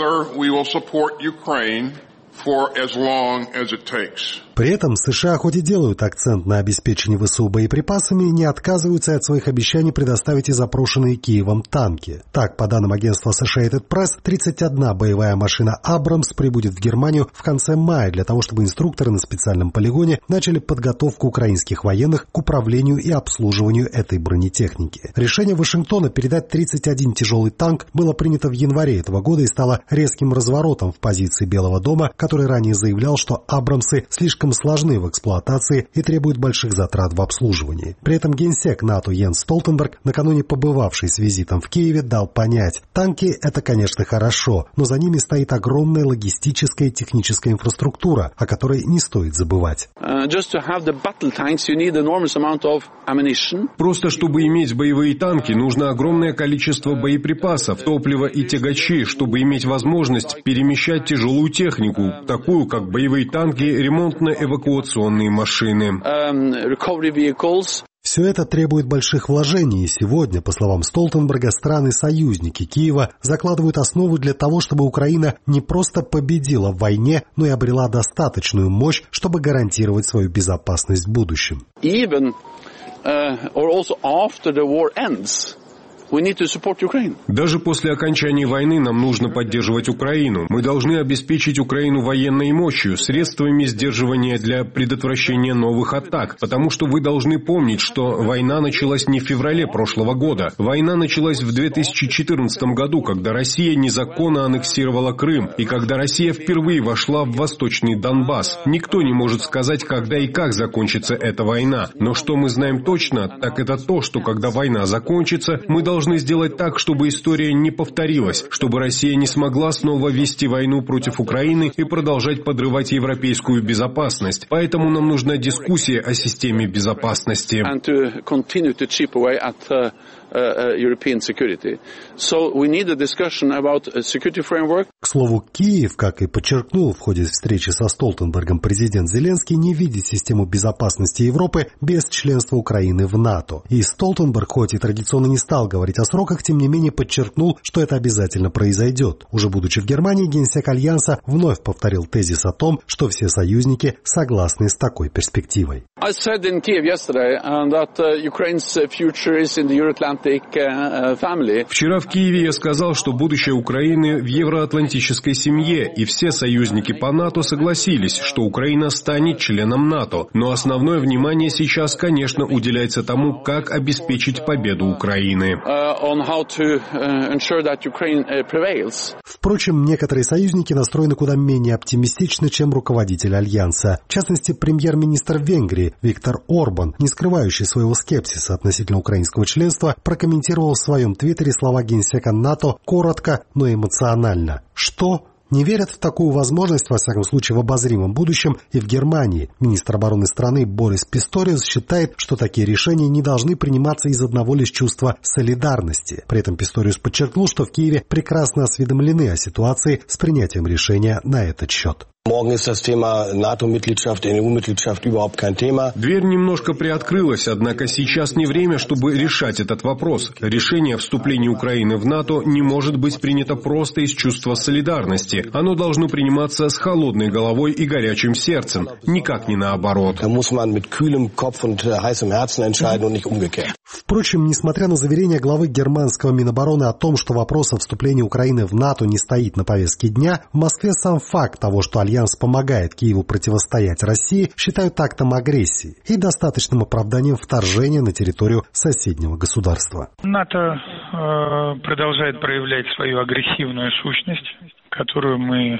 При этом США хоть и делают акцент на обеспечении ВСУ боеприпасами, не отказываются от своих обещаний предоставить и запрошенные Киевом танки. Так, по данным агентства Associated Press, 31 боевая машина «Абрамс» прибудет в Германию в конце мая для того, чтобы инструкторы на специальном полигоне начали подготовку украинских военных к управлению и обслуживанию этой бронетехники. Решение Вашингтона передать 31 тяжелый танк было принято в январе этого года и стало резким разворотом в позиции Белого дома, который ранее заявлял, что «Абрамсы» слишком сложны в эксплуатации и требуют больших затрат в обслуживании. При этом генсек НАТО Йенс Столтенберг, накануне побывавший с визитом в Киеве, дал понять, танки – это, конечно, хорошо, но за ними стоит огромная логистическая и техническая инфраструктура, о которой не стоит забывать. Просто чтобы иметь боевые танки, нужно огромное количество боеприпасов, топлива и тягачей, чтобы иметь возможность перемещать тяжелую технику, такую как боевые танки, ремонтно-эвакуационные машины. Все это требует больших вложений, и сегодня, по словам Столтенберга, страны-союзники Киева закладывают основу для того, чтобы Украина не просто победила в войне, но и обрела достаточную мощь, чтобы гарантировать свою безопасность в будущем. Даже после окончания войны нам нужно поддерживать Украину. Мы должны обеспечить Украину военной мощью, средствами сдерживания для предотвращения новых атак. Потому что вы должны помнить, что война началась не в феврале прошлого года. Война началась в 2014 году, когда Россия незаконно аннексировала Крым, и когда Россия впервые вошла в Восточный Донбасс. Никто не может сказать, когда и как закончится эта война. Но что мы знаем точно, так это то, что когда война закончится, мы должны сделать так, чтобы история не повторилась, чтобы Россия не смогла снова вести войну против Украины и продолжать подрывать европейскую безопасность. Поэтому нам нужна дискуссия о системе безопасности. К слову, Киев, как и подчеркнул в ходе встречи со Столтенбергом президент Зеленский, не видит систему безопасности Европы без членства Украины в НАТО. И Столтенберг, хоть и традиционно не стал говорить о сроках, тем не менее подчеркнул, что это обязательно произойдет. Уже будучи в Германии, генсек Альянса вновь повторил тезис о том, что все союзники согласны с такой перспективой. Вчера в Киеве я сказал, что будущее Украины в евроатлантической семье, и все союзники по НАТО согласились, что Украина станет членом НАТО. Но основное внимание сейчас, конечно, уделяется тому, как обеспечить победу Украины. Впрочем, некоторые союзники настроены куда менее оптимистично, чем руководитель Альянса. В частности, премьер-министр Венгрии Виктор Орбан, не скрывающий своего скепсиса относительно украинского членства, прокомментировал в своем твиттере слова генсека НАТО коротко, но эмоционально. Что? Не верят в такую возможность, во всяком случае, в обозримом будущем и в Германии. Министр обороны страны Борис Писториус считает, что такие решения не должны приниматься из одного лишь чувства солидарности. При этом Писториус подчеркнул, что в Киеве прекрасно осведомлены о ситуации с принятием решения на этот счет. Дверь немножко приоткрылась, однако сейчас не время, чтобы решать этот вопрос. Решение о вступлении Украины в НАТО не может быть принято просто из чувства солидарности. Оно должно приниматься с холодной головой и горячим сердцем, никак не наоборот. Впрочем, несмотря на заверение главы германского Минобороны о том, что вопрос о вступлении Украины в НАТО не стоит на повестке дня, в Москве сам факт того, что Альянс помогает Киеву противостоять России, считают актом агрессии и достаточным оправданием вторжения на территорию соседнего государства. НАТО продолжает проявлять свою агрессивную сущность, о которой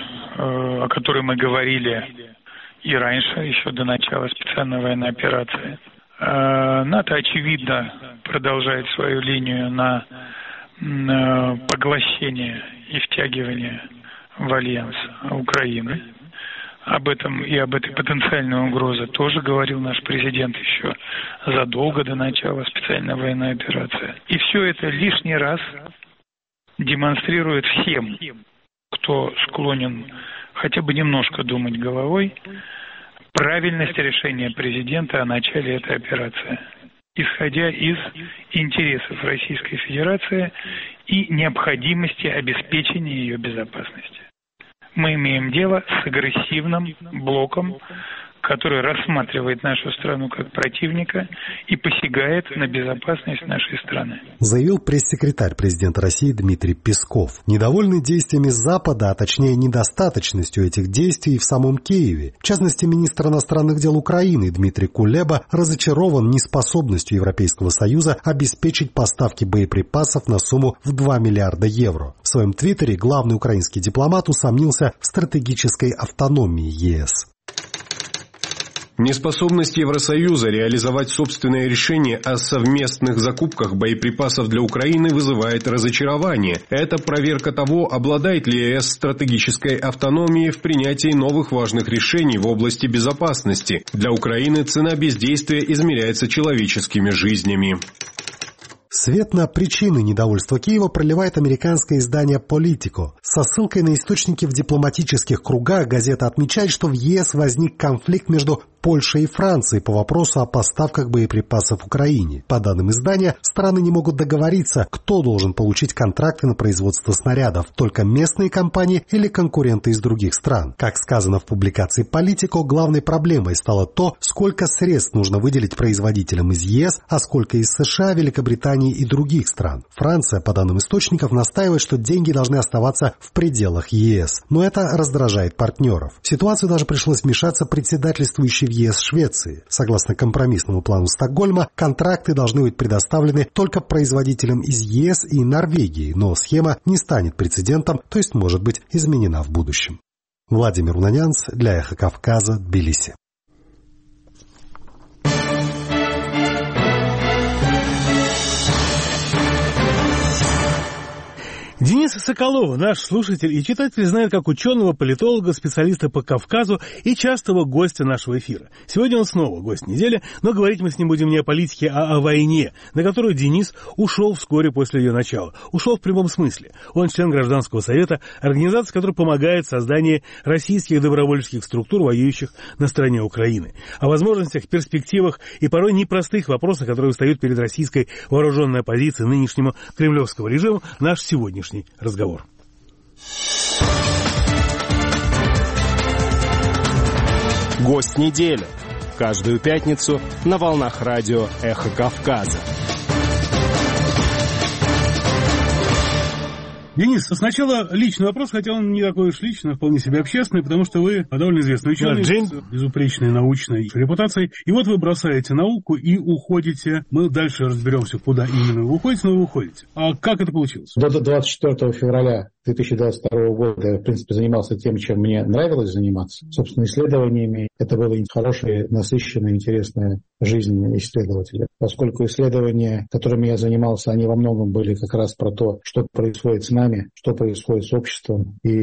мы говорили и раньше, еще до начала специальной военной операции. НАТО, очевидно, продолжает свою линию на поглощение и втягивание в альянс Украины. Об этой потенциальной угрозе тоже говорил наш президент еще задолго до начала специальной военной операции. И все это лишний раз демонстрирует всем, кто склонен хотя бы немножко думать головой, правильность решения президента о начале этой операции, исходя из интересов Российской Федерации и необходимости обеспечения ее безопасности. Мы имеем дело с агрессивным блоком, который рассматривает нашу страну как противника и посягает на безопасность нашей страны. Заявил пресс-секретарь президента России Дмитрий Песков. Недовольный действиями Запада, а точнее недостаточностью этих действий в самом Киеве. В частности, министр иностранных дел Украины Дмитрий Кулеба разочарован неспособностью Европейского Союза обеспечить поставки боеприпасов на сумму в 2 миллиарда евро. В своем твиттере главный украинский дипломат усомнился в стратегической автономии ЕС. Неспособность Евросоюза реализовать собственное решение о совместных закупках боеприпасов для Украины вызывает разочарование. Это проверка того, обладает ли ЕС стратегической автономией в принятии новых важных решений в области безопасности. Для Украины цена бездействия измеряется человеческими жизнями. Свет на причины недовольства Киева проливает американское издание «Политико». Со ссылкой на источники в дипломатических кругах газета отмечает, что в ЕС возник конфликт между Польшей и Францией по вопросу о поставках боеприпасов Украине. По данным издания, страны не могут договориться, кто должен получить контракты на производство снарядов, только местные компании или конкуренты из других стран. Как сказано в публикации «Политико», главной проблемой стало то, сколько средств нужно выделить производителям из ЕС, а сколько из США, Великобритании и других стран. Франция, по данным источников, настаивает, что деньги должны оставаться в пределах ЕС. Но это раздражает партнеров. В ситуацию даже пришлось вмешаться председательствующей в ЕС Швеции. Согласно компромиссному плану Стокгольма, контракты должны быть предоставлены только производителям из ЕС и Норвегии, но схема не станет прецедентом, то есть может быть изменена в будущем. Владимир Унанянц для «Эхо Кавказа», Тбилиси. Дениса Соколова, наш слушатель и читатель, знает как ученого, политолога, специалиста по Кавказу и частого гостя нашего эфира. Сегодня он снова гость недели, но говорить мы с ним будем не о политике, а о войне, на которую Денис ушел вскоре после ее начала. Ушел в прямом смысле. Он член Гражданского совета, организации, которая помогает в создании российских добровольческих структур, воюющих на стороне Украины. О возможностях, перспективах и порой непростых вопросах, которые встают перед российской вооруженной оппозицией нынешнему кремлевскому режиму, наш сегодняшний разговор. Гость недели. Каждую пятницу на волнах радио «Эхо Кавказа». Денис, сначала личный вопрос, хотя он не такой уж личный, вполне себе общественный, потому что вы довольно известный ученый, с безупречной научной репутацией. И вот вы бросаете науку и уходите. Мы дальше разберемся, куда именно вы уходите, но вы уходите. А как это получилось? До 24 февраля 2022 года я, в принципе, занимался тем, чем мне нравилось заниматься. Собственно, исследованиями. Это была хорошая, насыщенная, интересная жизнь исследователя. Поскольку исследования, которыми я занимался, они во многом были как раз про то, что происходит с нами, что происходит с обществом. И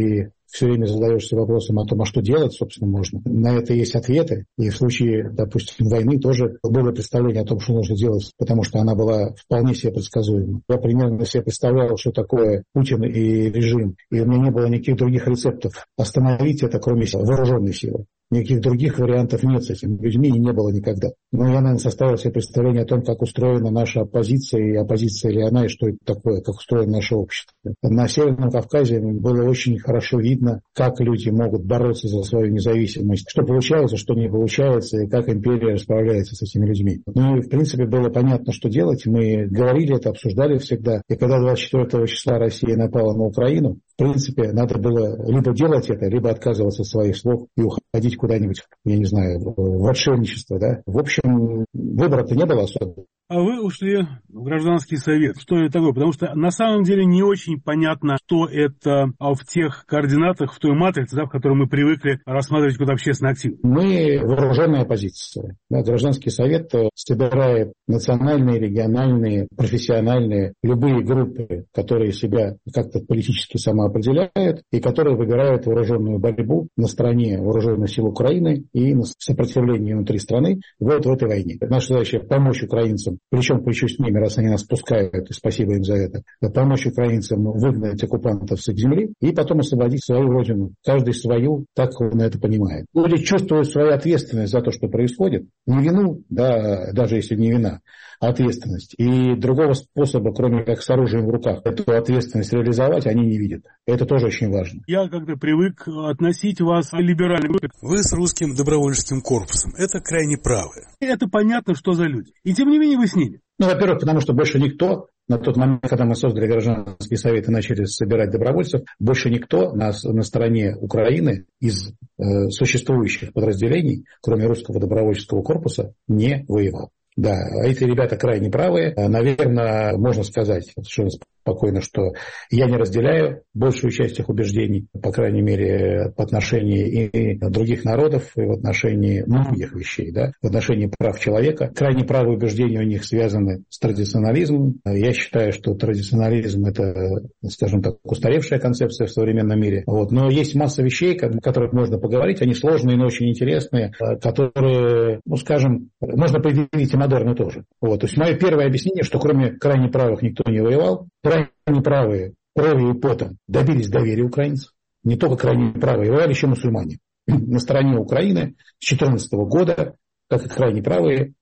все время задаешься вопросом о том, а что делать, собственно, можно. На это есть ответы. И в случае, допустим, войны тоже было представление о том, что нужно делать, потому что она была вполне себе предсказуема. Я примерно себе представлял, что такое Путин и режим. И у меня не было никаких других рецептов остановить это, кроме вооруженной силы. Никаких других вариантов нет с этими людьми и не было никогда. Но я, наверное, составил себе представление о том, как устроена наша оппозиция, и оппозиция ли она, и что это такое, как устроено наше общество. На Северном Кавказе было очень хорошо видно, как люди могут бороться за свою независимость, что получается, что не получается, и как империя расправляется с этими людьми. Ну и, в принципе, было понятно, что делать. Мы говорили это, обсуждали всегда. И когда 24 числа Россия напала на Украину, в принципе, надо было либо делать это, либо отказываться от своих слов и уходить куда-нибудь, я не знаю, в отшельничество, да. В общем, выбора-то не было особо. А вы ушли в гражданский совет. Что это такое? Потому что на самом деле не очень понятно, что это в тех координатах, в той матрице, да, в которой мы привыкли рассматривать как общественный актив. Мы вооруженная оппозиция. Да, гражданский совет собирает национальные, региональные, профессиональные, любые группы, которые себя как-то политически самоопределяют и которые выбирают вооруженную борьбу на стороне вооруженных сил Украины и на сопротивлении внутри страны вот в этой войне. Наша задача – помочь украинцам, плечом к плечу с ними, раз они нас пускают, и спасибо им за это, помочь украинцам выгнать оккупантов с их земли и потом освободить свою родину. Каждый свою, так он это понимает. Люди чувствуют свою ответственность за то, что происходит. Не вину, да, даже если не вина, а ответственность. И другого способа, кроме как с оружием в руках, эту ответственность реализовать, они не видят. Это тоже очень важно. Я как-то привык относить вас к либеральной группе. Вы с русским добровольческим корпусом. Это крайне правые. Это понятно, что за люди. И тем не менее вы с ними. Ну, во-первых, потому что больше никто, на тот момент, когда мы создали гражданский совет и начали собирать добровольцев, больше никто на стороне Украины из существующих подразделений, кроме русского добровольческого корпуса, не воевал. Да, эти ребята крайне правые. Наверное, можно сказать совершенно спокойно, что я не разделяю большую часть их убеждений, по крайней мере, по отношению и других народов, и в отношении многих вещей, да, в отношении прав человека. Крайне правые убеждения у них связаны с традиционализмом. Я считаю, что традиционализм – это, скажем так, устаревшая концепция в современном мире. Вот. Но есть масса вещей, о которых можно поговорить. Они сложные, но очень интересные, которые, ну, скажем, можно определить и модерны тоже. Вот. То есть мое первое объяснение, что кроме крайне правых никто не воевал. Крайне правые кровью и потом добились доверия украинцев. Не только крайне правые, воевали еще мусульмане. На стороне Украины с 2014 года, как и крайне правые,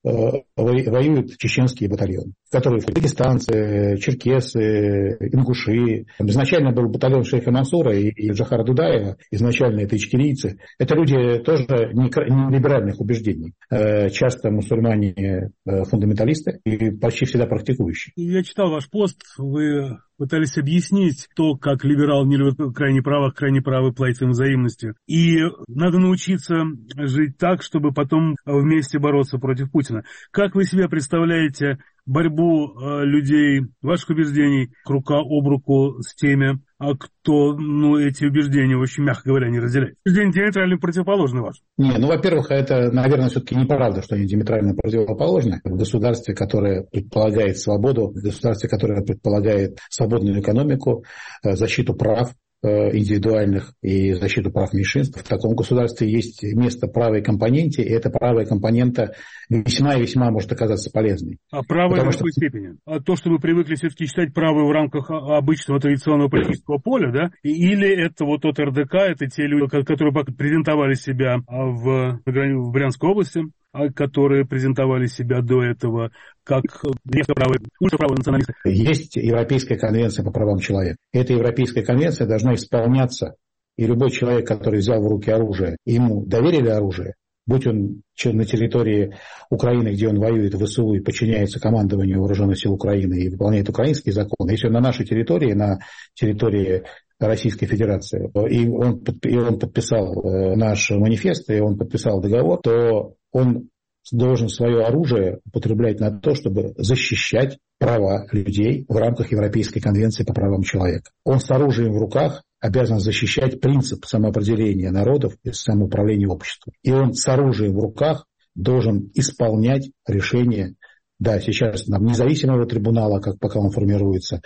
воюют чеченские батальоны, в которые дагестанцы, черкесы, ингуши. Изначально был батальон шейха Мансура и Джохара Дудаева, изначально это ичкерийцы. Это люди тоже не либеральных убеждений. Часто мусульмане фундаменталисты и почти всегда практикующие. Я читал ваш пост, вы пытались объяснить то, как либерал не любит крайне правый платит им взаимностью. И надо научиться жить так, чтобы потом вместе бороться против Путина. Как вы себе представляете борьбу людей, ваших убеждений, рука об руку с теми, кто эти убеждения, очень мягко говоря, не разделяет? Убеждения диаметрально противоположны вашим. Во-первых, это, наверное, все-таки неправда, что они диаметрально противоположны. В государстве, которое предполагает свободу, в государстве, которое предполагает свободную экономику, защиту прав индивидуальных и защиту прав меньшинств. В таком государстве есть место правой компоненте, и эта правая компонента весьма и весьма может оказаться полезной. А правой в какой степени? А то, что мы привыкли все-таки считать правой в рамках обычного традиционного политического поля, да? Или это вот тот РДК, это те люди, которые презентовали себя в Брянской области, которые презентовали себя до этого как ультраправые националисты. Есть Европейская конвенция по правам человека. Эта Европейская конвенция должна исполняться. И любой человек, который взял в руки оружие, ему доверили оружие, будь он на территории Украины, где он воюет в ВСУ и подчиняется командованию Вооруженных сил Украины и выполняет украинские законы, если он на нашей территории, на территории Российской Федерации, и он подписал наш манифест, и он подписал договор, то он должен свое оружие употреблять на то, чтобы защищать права людей в рамках Европейской конвенции по правам человека. Он с оружием в руках обязан защищать принцип самоопределения народов и самоуправления обществом. И он с оружием в руках должен исполнять решения Да, сейчас нам независимого трибунала, как пока он формируется,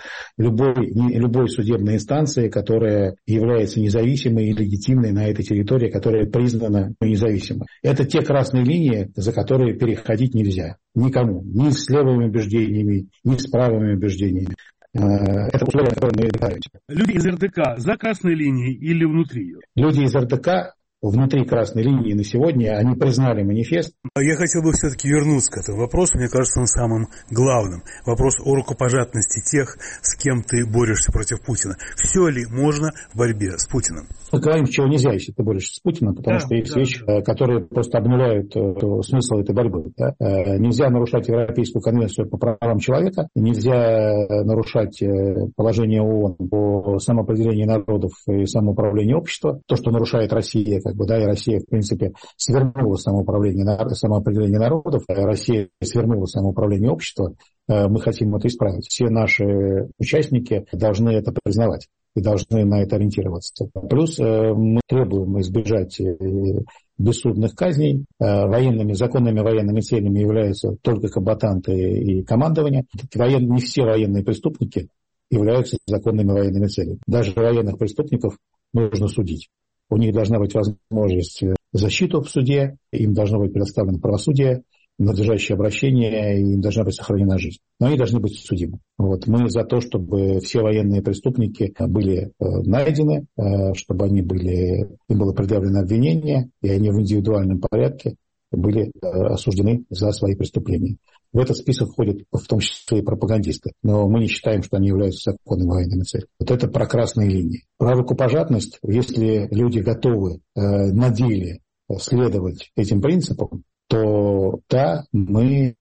любой судебной инстанции, которая является независимой и легитимной на этой территории, которая признана независимой. Это те красные линии, за которые переходить нельзя никому, ни с левыми убеждениями, ни с правыми убеждениями. Это условия, которые мы договариваемся. Люди из РДК за красной линией или внутри ее? Люди из РДК внутри красной линии на сегодня, они признали манифест. Я хотел бы все-таки вернуться к этому вопросу, мне кажется, он самым главным. Вопрос о рукопожатности тех, с кем ты борешься против Путина. Все ли можно в борьбе с Путиным? Мы говорим, чего нельзя, если ты борешься с Путиным, потому что есть вещи, которые просто обнуляют смысл этой борьбы. Да? Нельзя нарушать Европейскую конвенцию по правам человека, нельзя нарушать положение ООН по самоопределению народов и самоуправлению общества. То, что нарушает Россия, и Россия, в принципе, свернула самоопределение народов, Россия свернула самоуправление общества, мы хотим это исправить. Все наши участники должны это признавать и должны на это ориентироваться. Плюс мы требуем избежать бессудных казней. Законными военными целями являются только комбатанты и командование. Не все военные преступники являются законными военными целями. Даже военных преступников нужно судить. У них должна быть возможность защиты в суде, им должно быть предоставлено правосудие, надлежащее обращение, и им должна быть сохранена жизнь. Но они должны быть судимы. Мы за то, чтобы все военные преступники были найдены, чтобы им было предъявлено обвинение, и они в индивидуальном порядке были осуждены за свои преступления. В этот список входят в том числе и пропагандисты. Но мы не считаем, что они являются законными военными целями. Это про красные линии. Про рукопожатность, если люди готовы на деле следовать этим принципам, то да, мы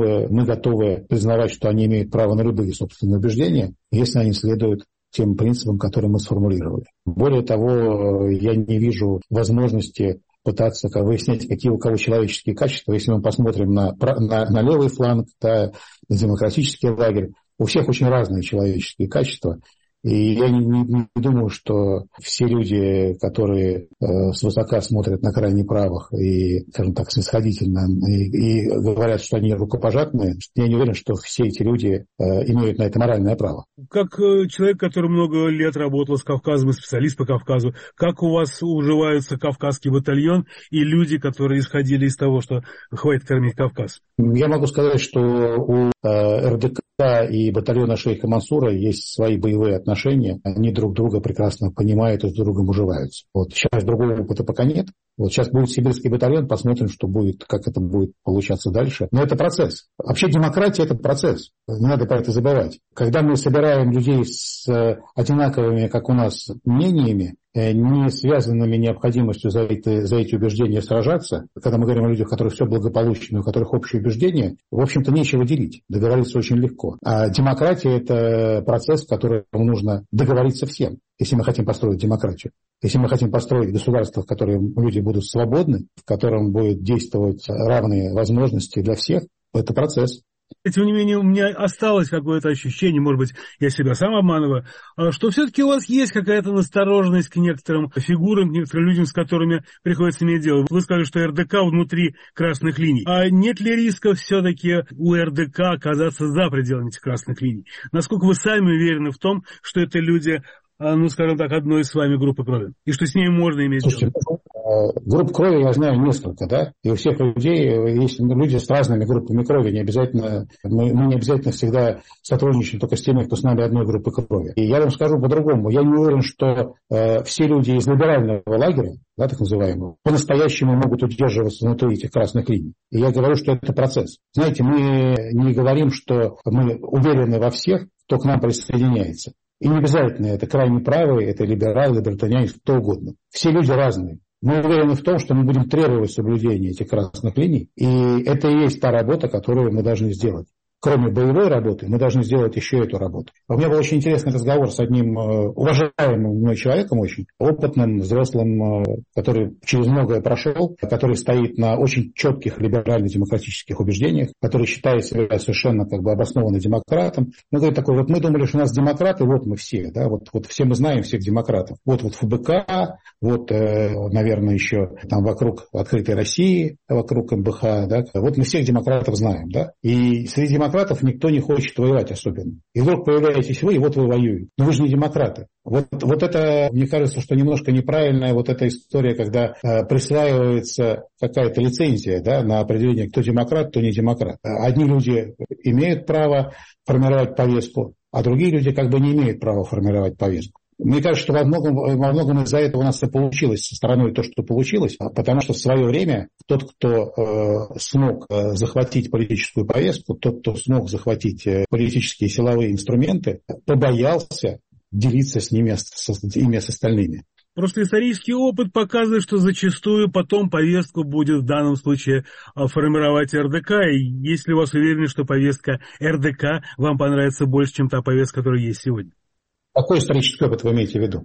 готовы признавать, что они имеют право на любые собственные убеждения, если они следуют тем принципам, которые мы сформулировали. Более того, я не вижу возможности пытаться выяснять, какие у кого человеческие качества. Если мы посмотрим на левый фланг, на демократический лагерь, у всех очень разные человеческие качества. И я не думаю, что все люди, которые свысока смотрят на крайне правых и, скажем так, снисходительно и говорят, что они рукопожатные, я не уверен, что все эти люди имеют на это моральное право. Как человек, который много лет работал с Кавказом и специалист по Кавказу, как у вас уживаются Кавказский батальон и люди, которые исходили из того, что хватит кормить Кавказ? Я могу сказать, что у РДК и батальона шейха Мансура есть свои боевые отношения. Они друг друга прекрасно понимают и с друг другом уживаются. Сейчас другого опыта пока нет. Сейчас будет сибирский батальон, посмотрим, что будет, как это будет получаться дальше. Но это процесс. Вообще демократия – это процесс. Не надо про это забывать. Когда мы собираем людей с одинаковыми, как у нас, мнениями, не связанными необходимостью за эти убеждения сражаться, когда мы говорим о людях, у которых все благополучно, у которых общие убеждения, в общем-то, нечего делить. Договориться очень легко. А демократия – это процесс, в котором нужно договориться всем, если мы хотим построить демократию. Если мы хотим построить государство, в котором люди будут свободны, в котором будут действовать равные возможности для всех, это процесс. Тем не менее, у меня осталось какое-то ощущение, может быть, я себя сам обманываю, что все-таки у вас есть какая-то настороженность к некоторым фигурам, к некоторым людям, с которыми приходится иметь дело. Вы сказали, что РДК внутри красных линий. А нет ли риска все-таки у РДК оказаться за пределами этих красных линий? Насколько вы сами уверены в том, что это люди, скажем так, одной с вами группы крови, и что с ними можно иметь дело? Групп крови я знаю несколько, да, и у всех людей есть люди с разными группами крови, не обязательно, мы не обязательно всегда сотрудничаем только с теми, кто с нами одной группы крови. И я вам скажу по-другому, я не уверен, что все люди из либерального лагеря, да, так называемого, по-настоящему могут удерживаться внутри этих красных линий. И я говорю, что это процесс. Знаете, мы не говорим, что мы уверены во всех, кто к нам присоединяется. И не обязательно это крайне правые, это либералы, либертариане, кто угодно. Все люди разные. Мы уверены в том, что мы будем требовать соблюдения этих красных линий, и это и есть та работа, которую мы должны сделать. кроме боевой работы, мы должны сделать еще эту работу. У меня был очень интересный разговор с одним уважаемым мной человеком, очень опытным, взрослым, который через многое прошел, который стоит на очень четких либерально-демократических убеждениях, который считает себя совершенно обоснованно демократом. Он говорит такой, вот мы думали, что у нас демократы, вот мы все, да, вот все мы знаем всех демократов. Вот ФБК, вот, наверное, еще там вокруг Открытой России, вокруг МБХ, да, вот мы всех демократов знаем, да, и среди демократов никто не хочет воевать особенно. И вдруг появляетесь вы, и вот вы воюете. Но вы же не демократы. Вот это, мне кажется, что немножко неправильная вот эта история, когда присваивается какая-то лицензия, да, на определение, кто демократ, кто не демократ. Одни люди имеют право формировать повестку, а другие люди не имеют права формировать повестку. Мне кажется, что во многом из-за этого у нас и получилось со стороной то, что получилось, потому что в свое время тот, кто смог захватить политическую повестку, тот, кто смог захватить политические силовые инструменты, побоялся делиться с ими с остальными. Просто исторический опыт показывает, что зачастую потом повестку будет в данном случае формировать РДК. И если у вас уверены, что повестка РДК вам понравится больше, чем та повестка, которая есть сегодня. Какой исторический опыт вы имеете в виду?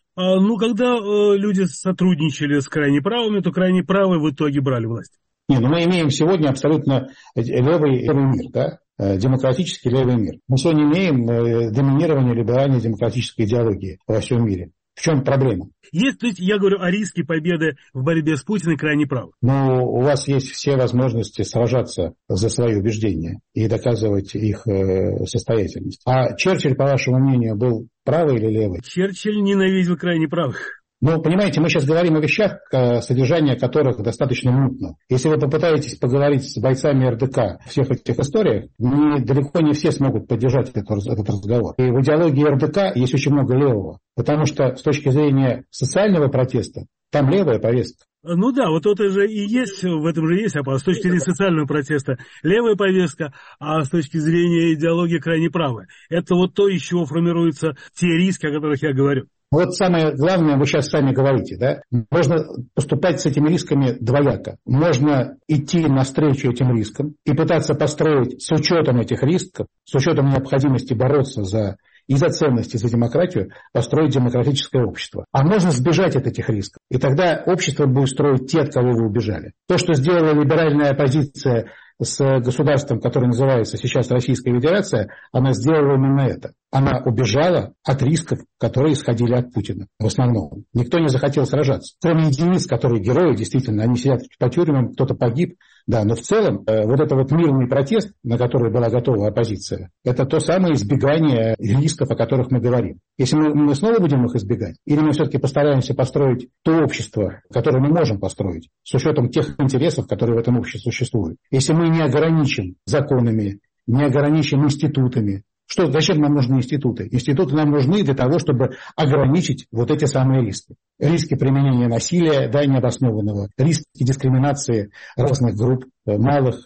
Когда люди сотрудничали с крайне правыми, то крайне правые в итоге брали власть. Мы имеем сегодня абсолютно левый мир, да? Демократический левый мир. Мы сегодня имеем доминирование либеральной демократической идеологии во всем мире. В чем проблема? То есть я говорю о риске победы в борьбе с Путиным крайне правых. У вас есть все возможности сражаться за свои убеждения и доказывать их состоятельность. А Черчилль, по вашему мнению, был правый или левый? Черчилль ненавидел крайне правых. Понимаете, мы сейчас говорим о вещах, содержание которых достаточно мутно. Если вы попытаетесь поговорить с бойцами РДК в всех этих историях, далеко не все смогут поддержать этот разговор. И в идеологии РДК есть очень много левого. Потому что с точки зрения социального протеста, там левая повестка. Вот это же и есть, в этом же есть опасность. С точки зрения социального протеста левая повестка, а с точки зрения идеологии крайне правая. Это то, из чего формируются те риски, о которых я говорю. Самое главное, вы сейчас сами говорите, да? Можно поступать с этими рисками двояко. Можно идти навстречу этим рискам и пытаться построить с учетом этих рисков, с учетом необходимости бороться за ценности, за демократию, построить демократическое общество. А можно сбежать от этих рисков. И тогда общество будет строить те, от кого вы убежали. То, что сделала либеральная оппозиция с государством, которое называется сейчас Российская Федерация, она сделала именно это. Она убежала от рисков, которые исходили от Путина в основном. Никто не захотел сражаться. Кроме единиц, которые герои, действительно, они сидят по тюрьмам, кто-то погиб. Да, но в целом это мирный протест, на который была готова оппозиция, это то самое избегание рисков, о которых мы говорим. Если мы снова будем их избегать, или мы все-таки постараемся построить то общество, которое мы можем построить, с учетом тех интересов, которые в этом обществе существуют. Если мы не ограничим законами, не ограничим институтами, зачем нам нужны институты? Институты нам нужны для того, чтобы ограничить эти самые риски. Риски применения насилия, необоснованного, риски дискриминации разных групп, малых,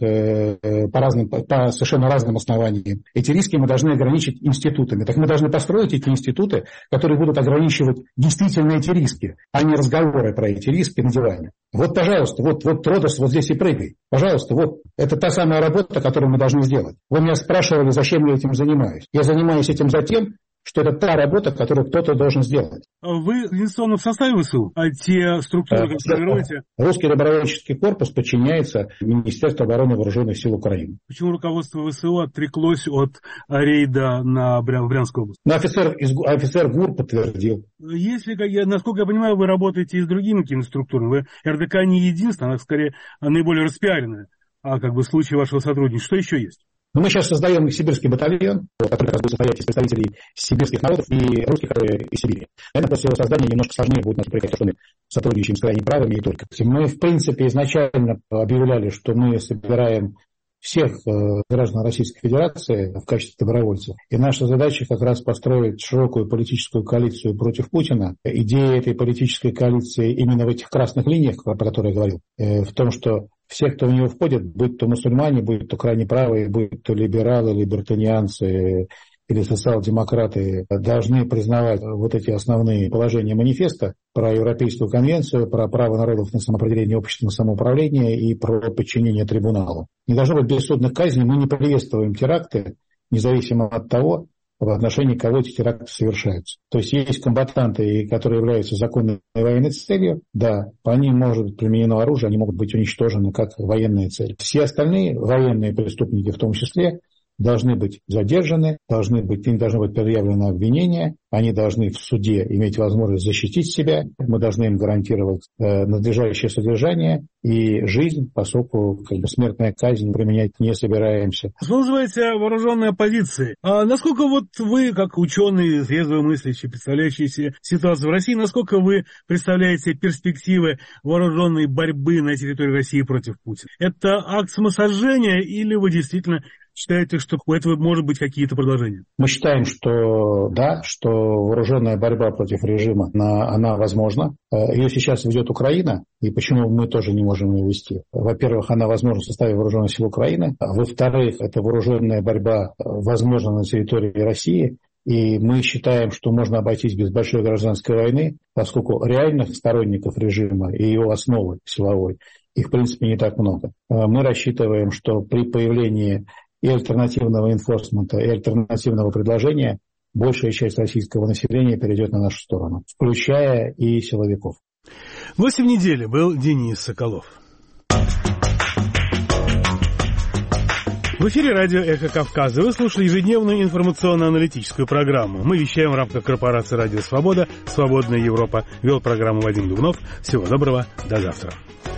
по совершенно разным основаниям. Эти риски мы должны ограничить институтами. Так мы должны построить эти институты, которые будут ограничивать действительно эти риски, а не разговоры про эти риски на диване. Пожалуйста, Родос, здесь и прыгай. Пожалуйста, это та самая работа, которую мы должны сделать. Вы меня спрашивали, зачем я этим занимаюсь. Я занимаюсь этим затем, что это та работа, которую кто-то должен сделать. Вы организационно в составе ВСУ, а те структуры, которые формируете? Русский добровольческий корпус подчиняется Министерству обороны Вооруженных сил Украины. Почему руководство ВСУ отреклось от рейда в Брянскую область? Офицер ГУР подтвердил. Насколько я понимаю, вы работаете и с другими какими-то структурами. РДК не единственная, она скорее наиболее распиаренная. Случай вашего сотрудничества. Что еще есть? Мы сейчас создаем сибирский батальон, который будет состоять из представителей сибирских народов и русских из Сибири. Наверное, после его создания немножко сложнее будет нас упрекать, что мы сотрудничаем с крайне правыми и только. Мы, в принципе, изначально объявляли, что мы собираем всех граждан Российской Федерации в качестве добровольцев. И наша задача как раз построить широкую политическую коалицию против Путина. Идея этой политической коалиции именно в этих красных линиях, про которые я говорил, в том, что все, кто в него входит, будь то мусульмане, будь то крайне правые, будь то либералы, либертанианцы, или социал-демократы должны признавать вот эти основные положения манифеста про Европейскую конвенцию, про право народов на самоопределение общественного самоуправления и про подчинение трибуналу. Не должно быть бессудных казней, мы не приветствуем теракты, независимо от того, в отношении кого эти теракты совершаются. То есть есть комбатанты, которые являются законной военной целью, да, по ним может быть применено оружие, они могут быть уничтожены как военная цель. Все остальные военные преступники в том числе должны быть задержаны, им должно быть предъявлено обвинение, они должны в суде иметь возможность защитить себя, мы должны им гарантировать надлежащее содержание и жизнь, поскольку смертная казнь применять не собираемся. Что называется вооруженной оппозицией. А насколько вот вы, как ученый, трезвомыслящий, представляющий ситуацию в России, насколько вы представляете перспективы вооруженной борьбы на территории России против Путина? Это акт самосожжения или вы действительно считаете, что у этого может быть какие-то продолжения? Мы считаем, что да, что вооруженная борьба против режима, она возможна. Ее сейчас ведет Украина, и почему мы тоже не можем ее вести? Во-первых, она возможна в составе вооруженных сил Украины. Во-вторых, эта вооруженная борьба возможна на территории России. И мы считаем, что можно обойтись без большой гражданской войны, поскольку реальных сторонников режима и его основы силовой, их в принципе не так много. Мы рассчитываем, что при появлении и альтернативного инфорсмента, и альтернативного предложения большая часть российского населения перейдет на нашу сторону, включая и силовиков. Гостем недели был Денис Соколов. В эфире радио «Эхо Кавказа». Вы слушали ежедневную информационно-аналитическую программу. Мы вещаем в рамках корпорации «Радио Свобода», «Свободная Европа». Вел программу Вадим Дубнов. Всего доброго. До завтра.